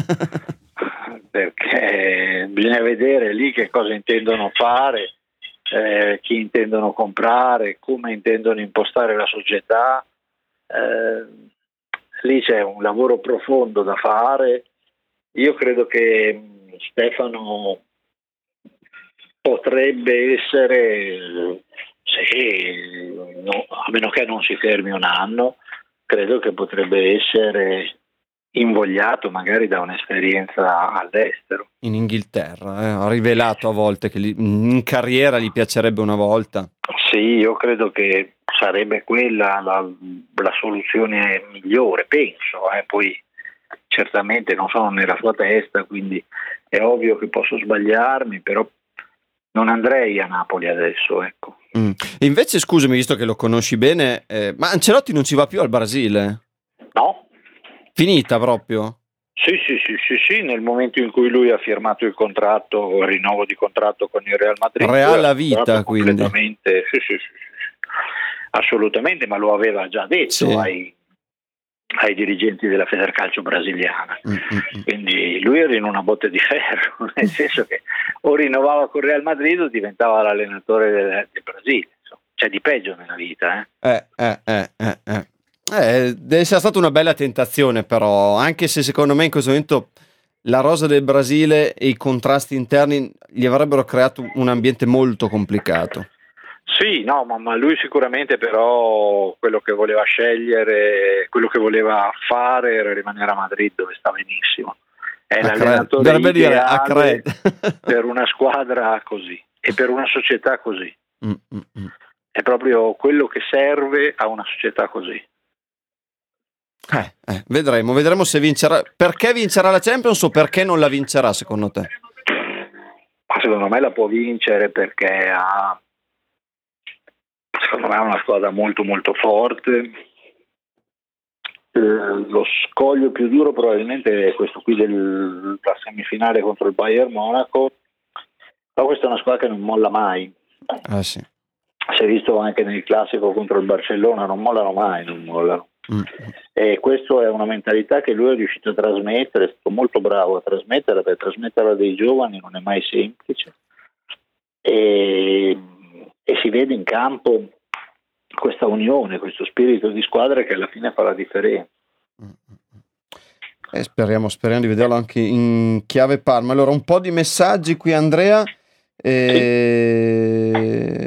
perché bisogna vedere lì che cosa intendono fare, eh, chi intendono comprare, come intendono impostare la società. Eh, lì c'è un lavoro profondo da fare. Io credo che Stefano potrebbe essere, sì, no, a meno che non si fermi un anno, credo che potrebbe essere invogliato magari da un'esperienza all'estero. In Inghilterra, eh? Ha rivelato a volte che gli, in carriera gli piacerebbe una volta. Sì, io credo che sarebbe quella la, la soluzione migliore, penso, eh, poi certamente non sono nella sua testa, quindi è ovvio che posso sbagliarmi, però non andrei a Napoli adesso, ecco. Mm. Invece scusami, visto che lo conosci bene, eh, ma Ancelotti non ci va più al Brasile? No. Finita proprio? Sì, sì, sì, sì, sì, nel momento in cui lui ha firmato il contratto, il rinnovo di contratto con il Real Madrid. Real a vita, quindi. Completamente, sì, sì, sì, sì, assolutamente, ma lo aveva già detto sì. ai ai dirigenti della Federcalcio brasiliana, mm-hmm. quindi lui era in una botte di ferro, nel senso che o rinnovava con Real Madrid o diventava l'allenatore del, del Brasile, insomma. C'è di peggio nella vita. Eh? Eh, eh, eh, eh, eh. Eh, deve essere stata una bella tentazione, però, anche se secondo me in questo momento la rosa del Brasile e i contrasti interni gli avrebbero creato un ambiente molto complicato. Sì, no, ma, ma lui sicuramente però quello che voleva scegliere, quello che voleva fare era rimanere a Madrid, dove sta benissimo. È a l'allenatore cre- ideale per una squadra così e per una società così. Mm-mm. È proprio quello che serve a una società così. Eh, eh, vedremo, vedremo se vincerà. Perché vincerà la Champions o perché non la vincerà secondo te? Ma secondo me la può vincere perché ha secondo me è una squadra molto molto forte, eh, lo scoglio più duro probabilmente è questo qui della semifinale contro il Bayern Monaco, però questa è una squadra che non molla mai. Ah, sì. Si è visto anche nel classico contro il Barcellona, non mollano mai, non mollano. Mm. E questa è una mentalità che lui è riuscito a trasmettere, è stato molto bravo a trasmettere, perché trasmetterla dei giovani non è mai semplice, e, e si vede in campo questa unione, questo spirito di squadra che alla fine fa la differenza. Eh, speriamo, speriamo di vederlo anche in chiave Parma. Allora, un po' di messaggi qui, Andrea. Eh,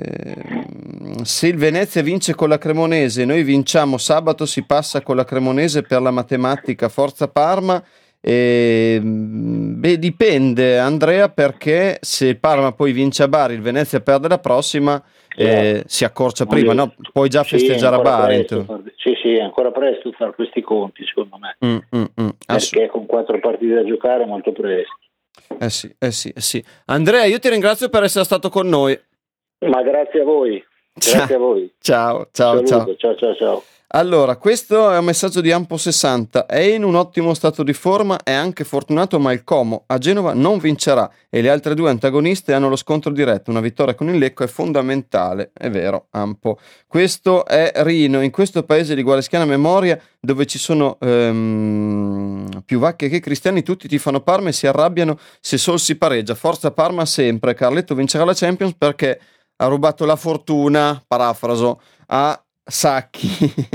se il Venezia vince con la Cremonese, noi vinciamo sabato, si passa con la Cremonese per la matematica, forza Parma. Eh, beh, dipende, Andrea, perché se il Parma poi vince a Bari, il Venezia perde la prossima, eh, si accorcia prima, no? Puoi già festeggiare sì, a Bari. Presto, sì, sì, è ancora presto fare questi conti, secondo me, mm, mm, mm, perché con quattro partite da giocare è molto presto. Eh sì, eh sì, eh sì. Andrea, io ti ringrazio per essere stato con noi. Ma grazie a voi. Grazie ciao. a voi. Ciao, ciao, ciao. Ciao, ciao, ciao. Allora, questo è un messaggio di Ampo sessanta. È in un ottimo stato di forma, è anche fortunato, ma il Como a Genova non vincerà e le altre due antagoniste hanno lo scontro diretto. Una vittoria con il Lecco è fondamentale. È vero, Ampo. Questo è Rino. In questo paese di guareschiana memoria, dove ci sono ehm, più vacche che cristiani, tutti tifano Parma e si arrabbiano se sol si pareggia. Forza Parma sempre. Carletto vincerà la Champions perché ha rubato la fortuna, parafraso, a Sacchi.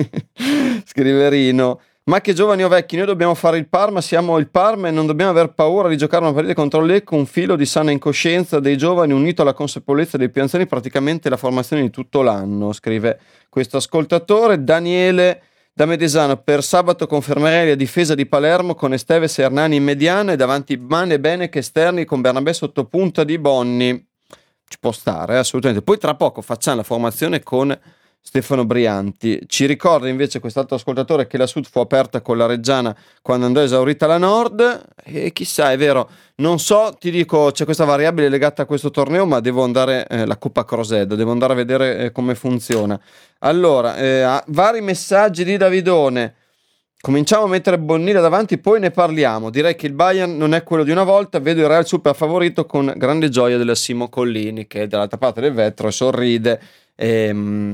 Scrive Rino. Ma che giovani o vecchi, noi dobbiamo fare il Parma, siamo il Parma e non dobbiamo aver paura di giocare una partita contro il Lecco. Un filo di sana incoscienza dei giovani unito alla consapevolezza dei più anziani, praticamente la formazione di tutto l'anno, scrive questo ascoltatore. Daniele da Medesano: per sabato confermerei la difesa di Palermo con Esteves e Hernani in mediana e davanti Mane, Benec esterni con Bernabé sotto punta di Bonni. Ci può stare, eh, assolutamente. Poi tra poco facciamo la formazione con Stefano Brianti. Ci ricorda invece quest'altro ascoltatore che la Sud fu aperta con la Reggiana quando andò esaurita la Nord, e chissà, è vero, non so, ti dico, c'è questa variabile legata a questo torneo, ma devo andare, eh, la Coppa Crosed, devo andare a vedere eh, come funziona. Allora, eh, vari messaggi di Davidone. Cominciamo a mettere Bonnilla davanti, poi ne parliamo. Direi che il Bayern non è quello di una volta. Vedo il Real super favorito con grande gioia della Simo Collini, che è dall'altra parte del vetro e sorride. E,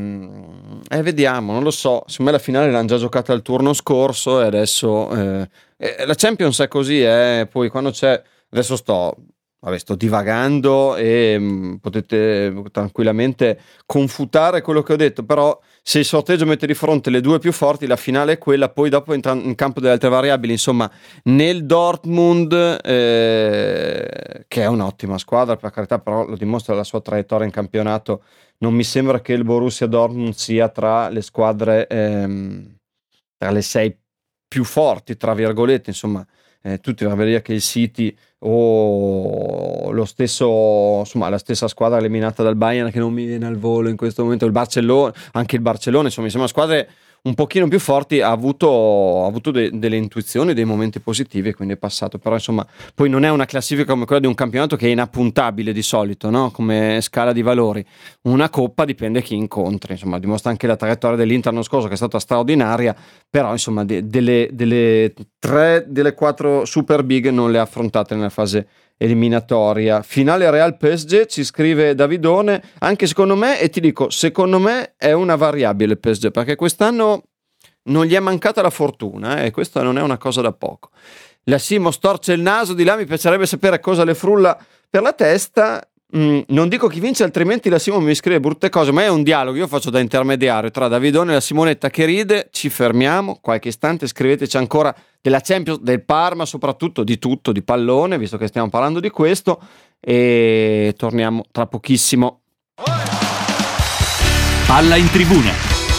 eh, vediamo, non lo so. Secondo me la finale l'hanno già giocata il turno scorso e adesso eh, eh, la Champions è così. Eh, poi quando c'è, adesso sto, vabbè, sto divagando e mh, potete tranquillamente confutare quello che ho detto, però se il sorteggio mette di fronte le due più forti, la finale è quella. Poi dopo entra in campo delle altre variabili. Insomma, nel Dortmund, eh, che è un'ottima squadra, per carità, però lo dimostra la sua traiettoria in campionato, non mi sembra che il Borussia Dortmund sia tra le squadre, ehm, tra le sei più forti, tra virgolette. Insomma, eh, tutti vorrebbero dire che il City o lo stesso, insomma, la stessa squadra eliminata dal Bayern, che non mi viene al volo in questo momento, il Barcellona, anche il Barcellona, insomma, mi sembra squadre un pochino più forti. Ha avuto, ha avuto de, delle intuizioni, dei momenti positivi, e quindi è passato. Però insomma, poi non è una classifica come quella di un campionato che è inappuntabile di solito, no? Come scala di valori. Una coppa dipende chi incontri, insomma, dimostra anche la traiettoria dell'Inter l'anno scorso, che è stata straordinaria, però insomma de, delle, delle tre delle quattro super big non le ha affrontate nella fase eliminatoria. Finale Real P S G, ci scrive Davidone. Anche secondo me, e ti dico, secondo me è una variabile il P S G, perché quest'anno non gli è mancata la fortuna, eh, e questa non è una cosa da poco. La Simo storce il naso di là, mi piacerebbe sapere cosa le frulla per la testa. Mm, non dico chi vince, altrimenti la Simo mi scrive brutte cose, ma è un dialogo, io faccio da intermediario tra Davidone e la Simonetta che ride. Ci fermiamo qualche istante, scriveteci ancora della Champions, del Parma, soprattutto di tutto, di pallone, visto che stiamo parlando di questo, e torniamo tra pochissimo. Palla in tribuna.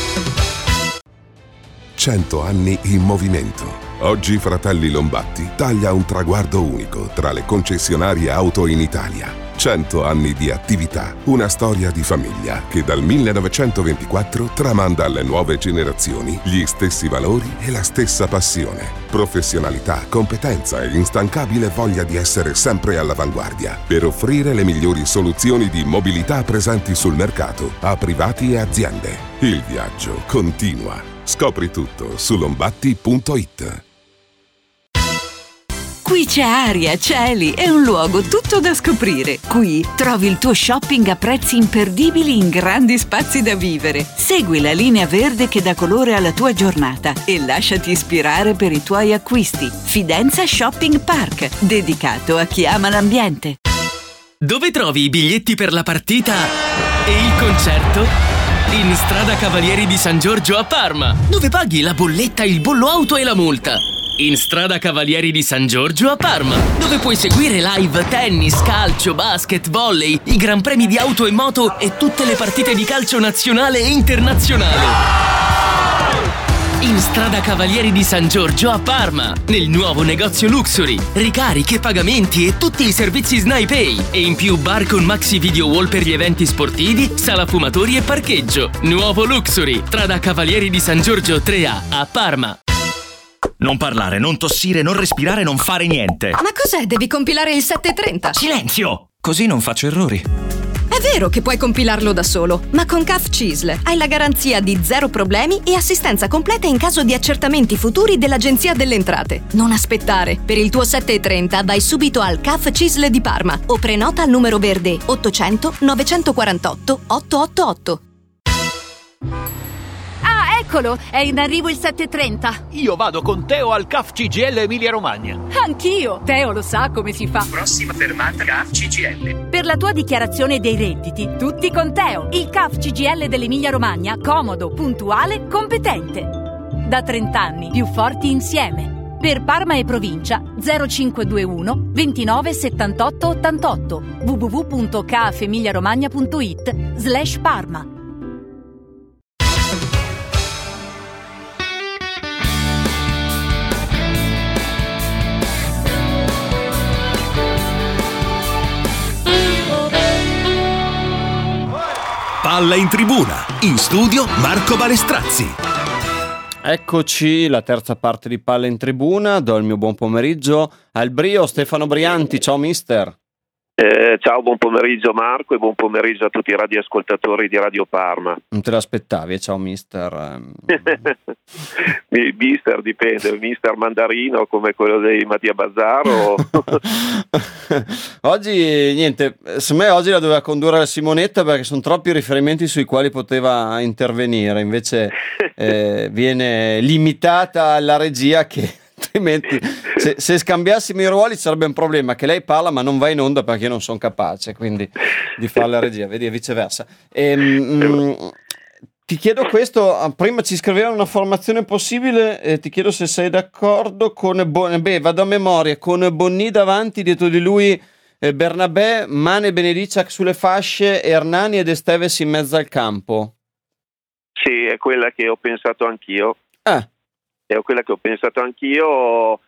Cento anni in movimento. Oggi Fratelli Lombatti taglia un traguardo unico tra le concessionarie auto in Italia. Cento anni di attività, una storia di famiglia che dal millenovecentoventiquattro tramanda alle nuove generazioni gli stessi valori e la stessa passione. Professionalità, competenza e instancabile voglia di essere sempre all'avanguardia per offrire le migliori soluzioni di mobilità presenti sul mercato a privati e aziende. Il viaggio continua. Scopri tutto su lombatti punto it. Qui c'è aria, cieli e un luogo tutto da scoprire. Qui trovi il tuo shopping a prezzi imperdibili in grandi spazi da vivere. Segui la linea verde che dà colore alla tua giornata e lasciati ispirare per i tuoi acquisti. Fidenza Shopping Park, dedicato a chi ama l'ambiente. Dove trovi i biglietti per la partita e il concerto? In Strada Cavalieri di San Giorgio a Parma, dove paghi la bolletta, il bollo auto e la multa. In Strada Cavalieri di San Giorgio a Parma, dove puoi seguire live tennis, calcio, basket, volley, i gran premi di auto e moto e tutte le partite di calcio nazionale e internazionale. In Strada Cavalieri di San Giorgio a Parma, nel nuovo negozio Luxury, ricariche, pagamenti e tutti i servizi SnaiPay. E in più bar con maxi video wall per gli eventi sportivi, sala fumatori e parcheggio. Nuovo Luxury, Strada Cavalieri di San Giorgio tre A a Parma. Non parlare, non tossire, non respirare, non fare niente. Ma cos'è? Devi compilare il settecentotrenta. Silenzio! Così non faccio errori. È vero che puoi compilarlo da solo, ma con C A F C I S L hai la garanzia di zero problemi e assistenza completa in caso di accertamenti futuri dell'Agenzia delle Entrate. Non aspettare. Per il tuo settecentotrenta vai subito al C A F C I S L di Parma o prenota al numero verde ottocento novecentoquarantotto ottocentotto. Eccolo, è in arrivo il settecentotrenta. Io vado con Teo al C A F C G L Emilia Romagna. Anch'io. Teo lo sa come si fa. Prossima fermata C A F C G L. Per la tua dichiarazione dei redditi, tutti con Teo. Il C A F C G L dell'Emilia Romagna, comodo, puntuale, competente. Da trenta anni, più forti insieme. Per Parma e provincia zero cinquecentoventuno ventinove settantotto ottantotto w w w punto c a f emilia romagna punto i t slash Parma. Palla in tribuna, in studio Marco Balestrazzi. Eccoci, la terza parte di Palla in tribuna. Do il mio buon pomeriggio al brio Stefano Brianti. Ciao mister. Eh, ciao, buon pomeriggio Marco e buon pomeriggio a tutti i radioascoltatori di Radio Parma. Non te l'aspettavi? Ciao mister. Mister dipende, mister Mandarino come quello dei Mattia Bazzaro. Oggi niente, secondo me oggi la doveva condurre la Simonetta perché sono troppi riferimenti sui quali poteva intervenire, invece eh, viene limitata alla regia che altrimenti se, se scambiassimo i ruoli sarebbe un problema, che lei parla ma non va in onda perché io non sono capace quindi di fare la regia, vedi, e viceversa. E, mm, ti chiedo questo, prima ci scrivevano una formazione possibile, eh, ti chiedo se sei d'accordo con Bon- beh vado a memoria, con Bonni davanti, dietro di lui eh, Bernabé, Mane, Benediciak sulle fasce, Hernani ed Esteves in mezzo al campo. Sì, è quella che ho pensato anch'io. Ah. È quella che ho pensato anch'io,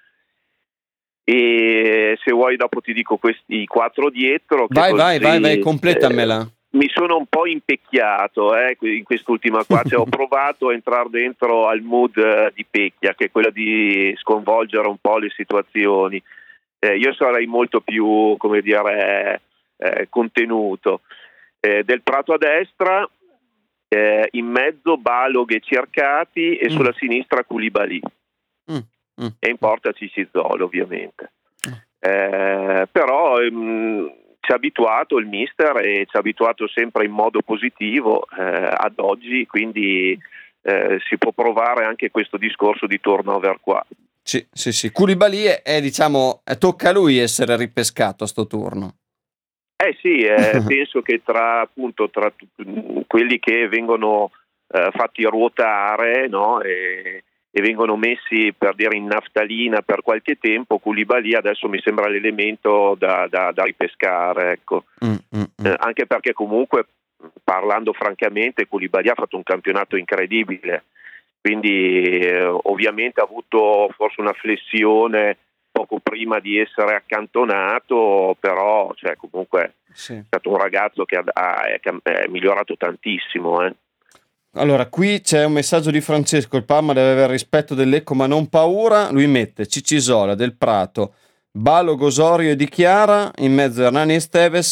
e se vuoi dopo ti dico questi quattro dietro. Che vai, così, vai, vai, vai, completamela. Eh, mi sono un po' impecchiato eh, in quest'ultima qua, cioè, ho provato a entrare dentro al mood eh, di Pecchia, che è quella di sconvolgere un po' le situazioni. Eh, io sarei molto più, come dire, eh, contenuto. Eh, del Prato a destra, Eh, in mezzo Balogh e Cercati e mm. sulla sinistra Koulibaly mm. Mm. e in porta Cicizzolo ovviamente. mm. Eh, però ehm, ci ha abituato il mister e ci ha abituato sempre in modo positivo eh, ad oggi, quindi eh, si può provare anche questo discorso di turnover qua. Sì, sì, sì. Koulibaly è, è diciamo è, tocca a lui essere ripescato a sto turno. Eh sì, eh, penso che tra appunto tra t- quelli che vengono eh, fatti ruotare, no, e, e vengono messi per dire in naftalina per qualche tempo, Koulibaly adesso mi sembra l'elemento da, da, da ripescare, ecco. Mm, mm, mm. Eh, anche perché comunque, parlando francamente, Koulibaly ha fatto un campionato incredibile, quindi eh, ovviamente ha avuto forse una flessione poco prima di essere accantonato, però cioè, comunque sì. È stato un ragazzo che ha, ha, è, è migliorato tantissimo. Eh. Allora, qui c'è un messaggio di Francesco: il Parma deve avere rispetto dell'Ecco ma non paura. Lui mette Cicisola, Del Prato, Balogh, Osorio e Di Chiara, in mezzo Hernani e Esteves,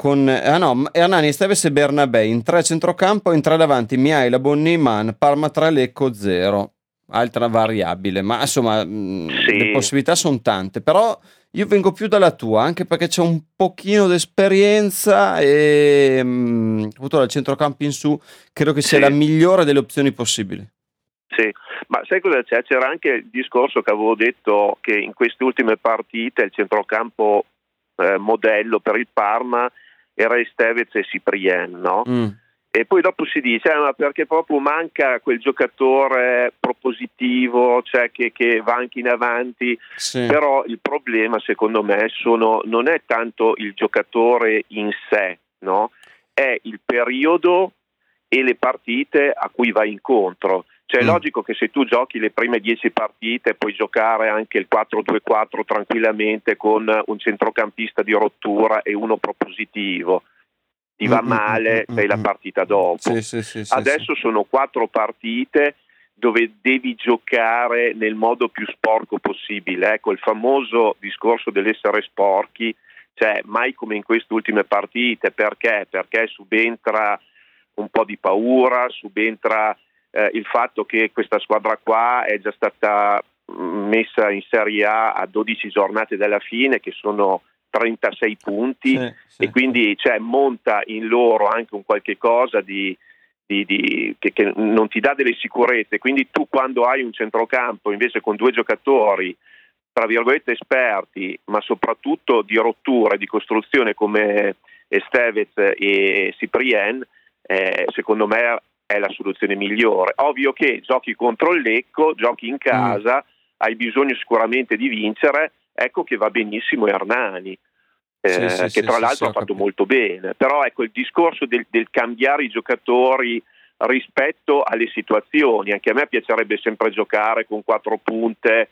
con ah no, Hernani, Esteves e Bernabé in tre centrocampo, in tre davanti Miaila, Bonni, Man, Parma tre, Lecco zero, altra variabile, ma insomma sì. Le possibilità sono tante, però io vengo più dalla tua, anche perché c'è un pochino di esperienza e mh, appunto dal centrocampo in su credo che sia sì. La migliore delle opzioni possibili. Sì, ma sai cosa c'è? C'era anche il discorso che avevo detto che in queste ultime partite il centrocampo eh, modello per il Parma era Estevez e Cyprien, no? Mm. E poi dopo si dice eh, ma perché proprio manca quel giocatore propositivo, cioè che, che va anche in avanti, sì. Però il problema secondo me sono, non è tanto il giocatore in sé, no? È il periodo e le partite a cui va incontro. Cioè è mm. logico che se tu giochi le prime dieci partite puoi giocare anche il quattro due quattro tranquillamente con un centrocampista di rottura e uno propositivo. Ti va mm, male, mm, sei mm, la partita dopo. Sì, sì, sì, Adesso sì. Sono quattro partite dove devi giocare nel modo più sporco possibile. Ecco, il famoso discorso dell'essere sporchi, cioè mai come in queste ultime partite. Perché? Perché subentra un po' di paura, subentra Eh, il fatto che questa squadra qua è già stata messa in Serie A a dodici giornate dalla fine, che sono trentasei punti, sì, sì, e quindi cioè, monta in loro anche un qualche cosa di, di, di, che, che non ti dà delle sicurezze. Quindi tu quando hai un centrocampo invece con due giocatori tra virgolette esperti, ma soprattutto di rottura e di costruzione come Estevez e Cyprien, eh, secondo me è la soluzione migliore. Ovvio che giochi contro il Lecco, giochi in casa, mm. hai bisogno sicuramente di vincere, ecco che va benissimo Hernani, eh, sì, sì, che sì, tra sì, l'altro sì, ha fatto molto bene. Però ecco il discorso del, del cambiare i giocatori rispetto alle situazioni, anche a me piacerebbe sempre giocare con quattro punte,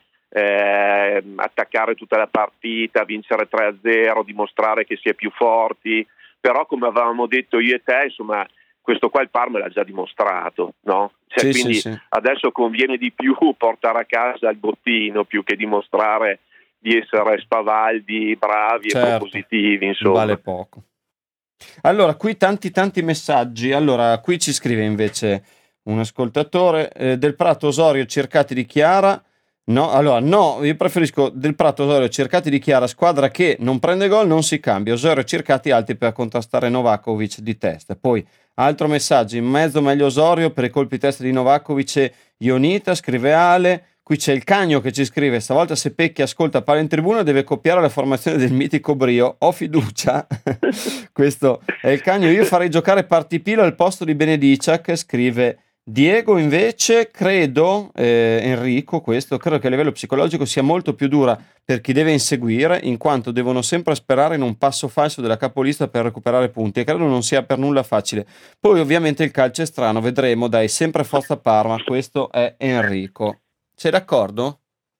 eh, attaccare tutta la partita, vincere tre a zero, dimostrare che si è più forti, però come avevamo detto io e te, insomma questo qua il Parma l'ha già dimostrato, no? Cioè, sì, quindi sì, sì. Adesso conviene di più portare a casa il bottino più che dimostrare di essere spavaldi, bravi, certo, e propositivi, insomma. Vale poco. Allora, qui tanti tanti messaggi. Allora, qui ci scrive invece un ascoltatore eh, Del Prato Osorio cercati di Chiara. No, allora no, io preferisco Del Prato Osorio cercati di Chiara, squadra che non prende gol, non si cambia. Osorio cercati alti per contrastare Novakovic di testa. Poi altro messaggio, in mezzo meglio Osorio per i colpi testa di Novakovic e Ionita, scrive Ale. Qui c'è il Cagno che ci scrive: stavolta se Pecchi ascolta Palla in Tribuna deve copiare la formazione del mitico Brio, ho fiducia. Questo è il Cagno. Io farei giocare Partipilo al posto di Benediciac, scrive Diego. Invece credo, eh, Enrico, questo credo che a livello psicologico sia molto più dura per chi deve inseguire, in quanto devono sempre sperare in un passo falso della capolista per recuperare punti, e credo non sia per nulla facile. Poi ovviamente il calcio è strano, vedremo, dai, sempre forza Parma. Questo è Enrico. Sei d'accordo?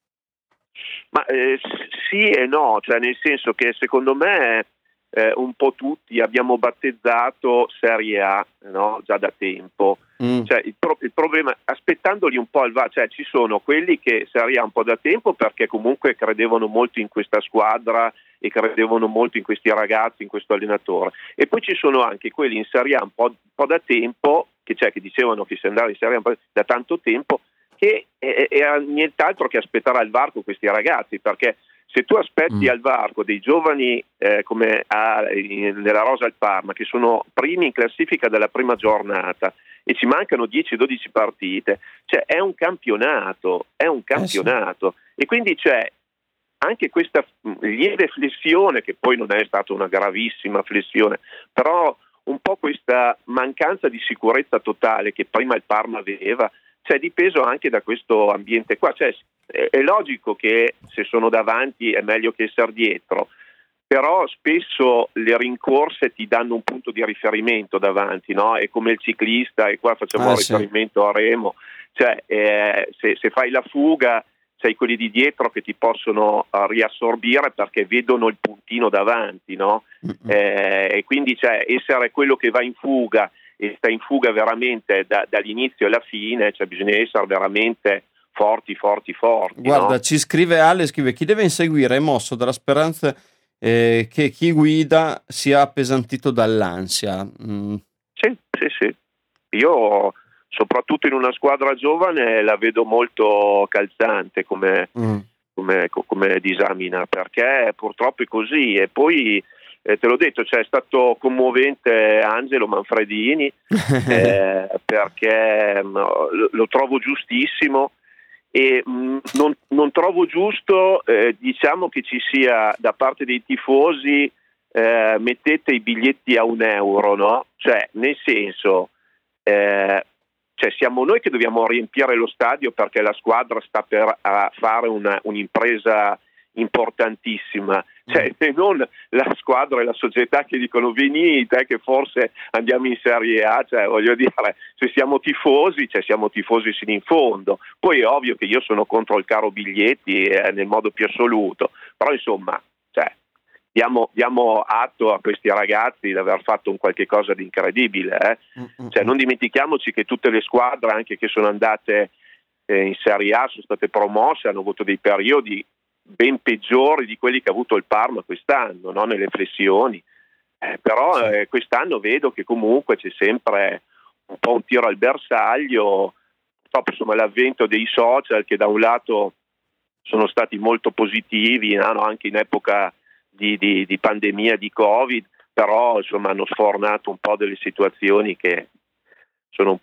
Ma eh, sì e no, cioè nel senso che secondo me eh, un po' tutti abbiamo battezzato Serie A, no? Già da tempo. Mm. Cioè, il, pro- il problema, aspettandoli un po' al va, cioè ci sono quelli che Serie A un po' da tempo perché comunque credevano molto in questa squadra e credevano molto in questi ragazzi, in questo allenatore, e poi ci sono anche quelli in Serie A un po', un po' da tempo, che, cioè, che dicevano che si andava in Serie A un po' da tanto tempo, che era nient'altro che aspettare al varco questi ragazzi, perché se tu aspetti mm. al varco dei giovani eh, come a, in, nella Rosa al Parma, che sono primi in classifica della prima giornata e ci mancano dieci dodici partite, cioè è un campionato, è un campionato, eh sì. E quindi c'è anche questa lieve flessione, che poi non è stata una gravissima flessione, però un po' questa mancanza di sicurezza totale che prima il Parma aveva, c'è dipeso anche da questo ambiente qua. Cioè, è, è logico che se sono davanti è meglio che essere dietro, però spesso le rincorse ti danno un punto di riferimento davanti, no? È come il ciclista, e qua facciamo ah, riferimento sì. a Remo, cioè eh, se, se fai la fuga c'hai quelli di dietro che ti possono uh, riassorbire perché vedono il puntino davanti, no? Mm-hmm. Eh, e quindi cioè, essere quello che va in fuga e sta in fuga veramente da, dall'inizio alla fine, cioè bisogna essere veramente forti, forti, forti. Guarda, no? Ci scrive Ale, scrive: chi deve inseguire è mosso dalla speranza eh, che chi guida sia appesantito dall'ansia. Mm. Sì, sì, sì. Io soprattutto in una squadra giovane la vedo molto calzante come, mm. come, come disamina, perché purtroppo è così. E poi eh, te l'ho detto, cioè, è stato commovente Angelo Manfredini eh, perché no, lo, lo trovo giustissimo e mh, non, non trovo giusto eh, diciamo che ci sia da parte dei tifosi eh, mettete i biglietti a un euro, no? Cioè nel senso eh, cioè siamo noi che dobbiamo riempire lo stadio perché la squadra sta per a fare una, un'impresa importantissima, cioè e non la squadra e la società che dicono venite che forse andiamo in Serie A, cioè voglio dire, se siamo tifosi, cioè siamo tifosi sino in fondo. Poi è ovvio che io sono contro il caro biglietti eh, nel modo più assoluto, però insomma, cioè Diamo, diamo atto a questi ragazzi di aver fatto un qualche cosa di incredibile, eh? Cioè, non dimentichiamoci che tutte le squadre, anche che sono andate eh, in Serie A, sono state promosse, hanno avuto dei periodi ben peggiori di quelli che ha avuto il Parma quest'anno, no? Nelle flessioni, eh, però eh, quest'anno vedo che comunque c'è sempre un po' un tiro al bersaglio. Purtroppo insomma l'avvento dei social che da un lato sono stati molto positivi, no? Anche in epoca Di, di, di pandemia, di Covid, però insomma hanno sfornato un po' delle situazioni che sono un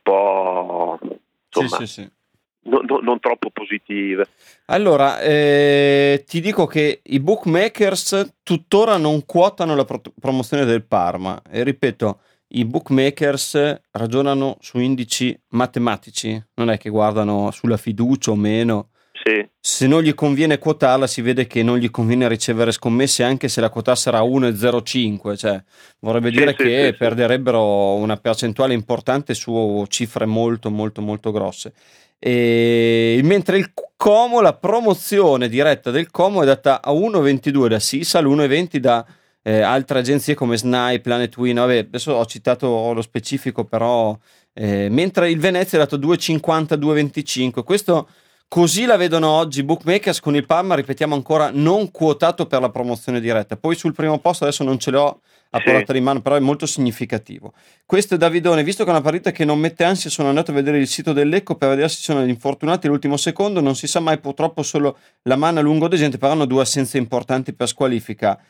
po' insomma, sì, sì, sì. Non, non, non troppo positive. Allora, eh, ti dico che i bookmakers tuttora non quotano la pro- promozione del Parma e ripeto, i bookmakers ragionano su indici matematici, non è che guardano sulla fiducia o meno. Sì. Se non gli conviene quotarla si vede che non gli conviene ricevere scommesse anche se la quotassero a uno virgola zero cinque, cioè vorrebbe sì, dire sì, che sì, perderebbero una percentuale importante su cifre molto molto molto grosse. E mentre il Como, la promozione diretta del Como è data a uno virgola ventidue da Sisal, uno virgola venti da eh, altre agenzie come Snai, Planet Win. Vabbè, adesso ho citato lo specifico, però eh, mentre il Venezia è dato due virgola cinquanta, due virgola venticinque. Questo così la vedono oggi i bookmakers, con il Parma, ripetiamo ancora, non quotato per la promozione diretta. Poi sul primo posto adesso non ce l'ho a portata in mano, però è molto significativo. Questo è Davidone. Visto che è una partita che non mette ansia, sono andato a vedere il sito del Lecco per vedere se ci sono gli infortunati all'ultimo secondo. Non si sa mai, purtroppo solo la mano a lungo de gente, però hanno due assenze importanti per squalifica.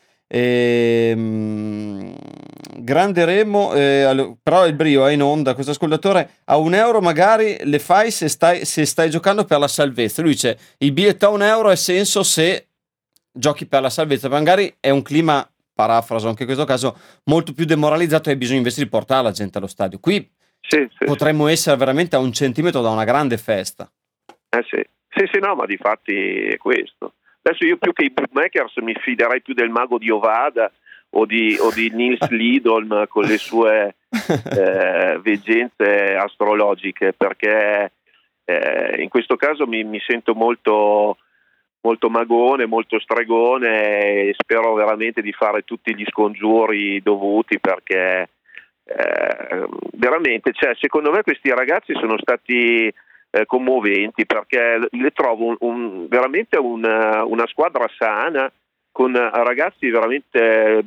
Ehm, grande Remo, eh, però il brio è in onda. Questo ascoltatore a un euro magari le fai se stai, se stai giocando per la salvezza. Lui dice il biglietto a un euro ha senso se giochi per la salvezza, magari è un clima, parafraso anche in questo caso, molto più demoralizzato e hai bisogno invece di portare la gente allo stadio. Qui sì, sì, potremmo sì. essere veramente a un centimetro da una grande festa. Eh sì, sì, sì, no, ma di fatti è questo. Adesso io più che i bookmakers mi fiderei più del mago di Ovada o di, o di Nils Lidholm con le sue eh, veggenze astrologiche, perché eh, in questo caso mi, mi sento molto, molto magone, molto stregone e spero veramente di fare tutti gli scongiuri dovuti, perché eh, veramente, cioè, secondo me questi ragazzi sono stati Eh, commoventi, perché le trovo un, un, veramente una, una squadra sana, con ragazzi veramente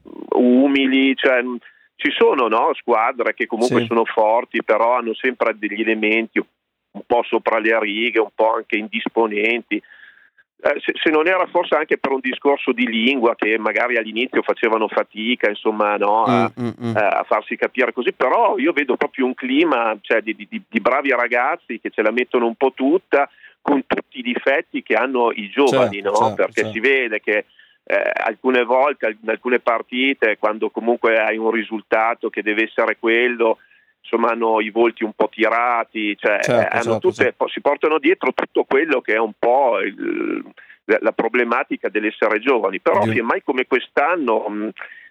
umili, cioè, ci sono no, squadre che comunque sì. sono forti, però hanno sempre degli elementi un po' sopra le righe, un po' anche indisponenti. Eh, se, se non era forse anche per un discorso di lingua, che magari all'inizio facevano fatica, insomma, no, a, mm, mm. a farsi capire così, però io vedo proprio un clima, cioè, di, di, di bravi ragazzi che ce la mettono un po' tutta, con tutti i difetti che hanno i giovani, certo, no? Certo, perché certo. si vede che eh, alcune volte, in alcune partite, quando comunque hai un risultato che deve essere quello, insomma hanno i volti un po' tirati, cioè certo, hanno tutte, certo. si portano dietro tutto quello che è un po' il, la problematica dell'essere giovani, però sì. mai come quest'anno mh,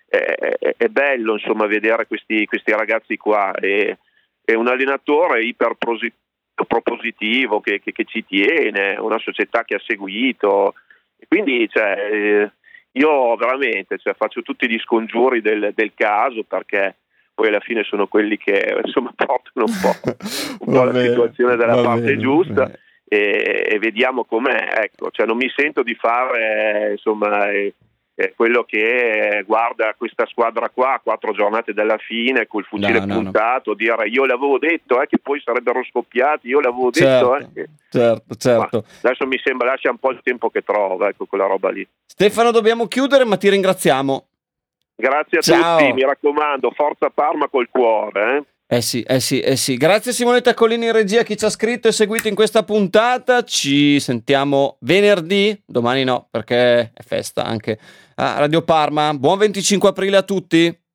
è, è bello insomma vedere questi, questi ragazzi qua, e è un allenatore iper propositivo che, che, che ci tiene, una società che ha seguito, e quindi cioè, io veramente cioè, faccio tutti gli scongiuri del, del caso, perché poi alla fine sono quelli che insomma portano un po', un po' la situazione dalla parte bene, giusta e, e vediamo com'è, ecco, cioè non mi sento di fare insomma eh, quello che guarda questa squadra qua a quattro giornate dalla fine col fucile No, no, puntato, no. dire io l'avevo detto eh, che poi sarebbero scoppiati, io l'avevo Certo, detto eh. certo, certo. Ma adesso mi sembra lascia un po' il tempo che trova, ecco, quella roba lì. Stefano, dobbiamo chiudere, ma ti ringraziamo. Grazie a Ciao. tutti, mi raccomando, forza Parma col cuore. Eh. Eh sì, eh sì, eh sì. Grazie Simonetta Collini in regia, chi ci ha scritto e seguito in questa puntata. Ci sentiamo venerdì, domani no, perché è festa anche a Radio Parma. Buon venticinque aprile a tutti.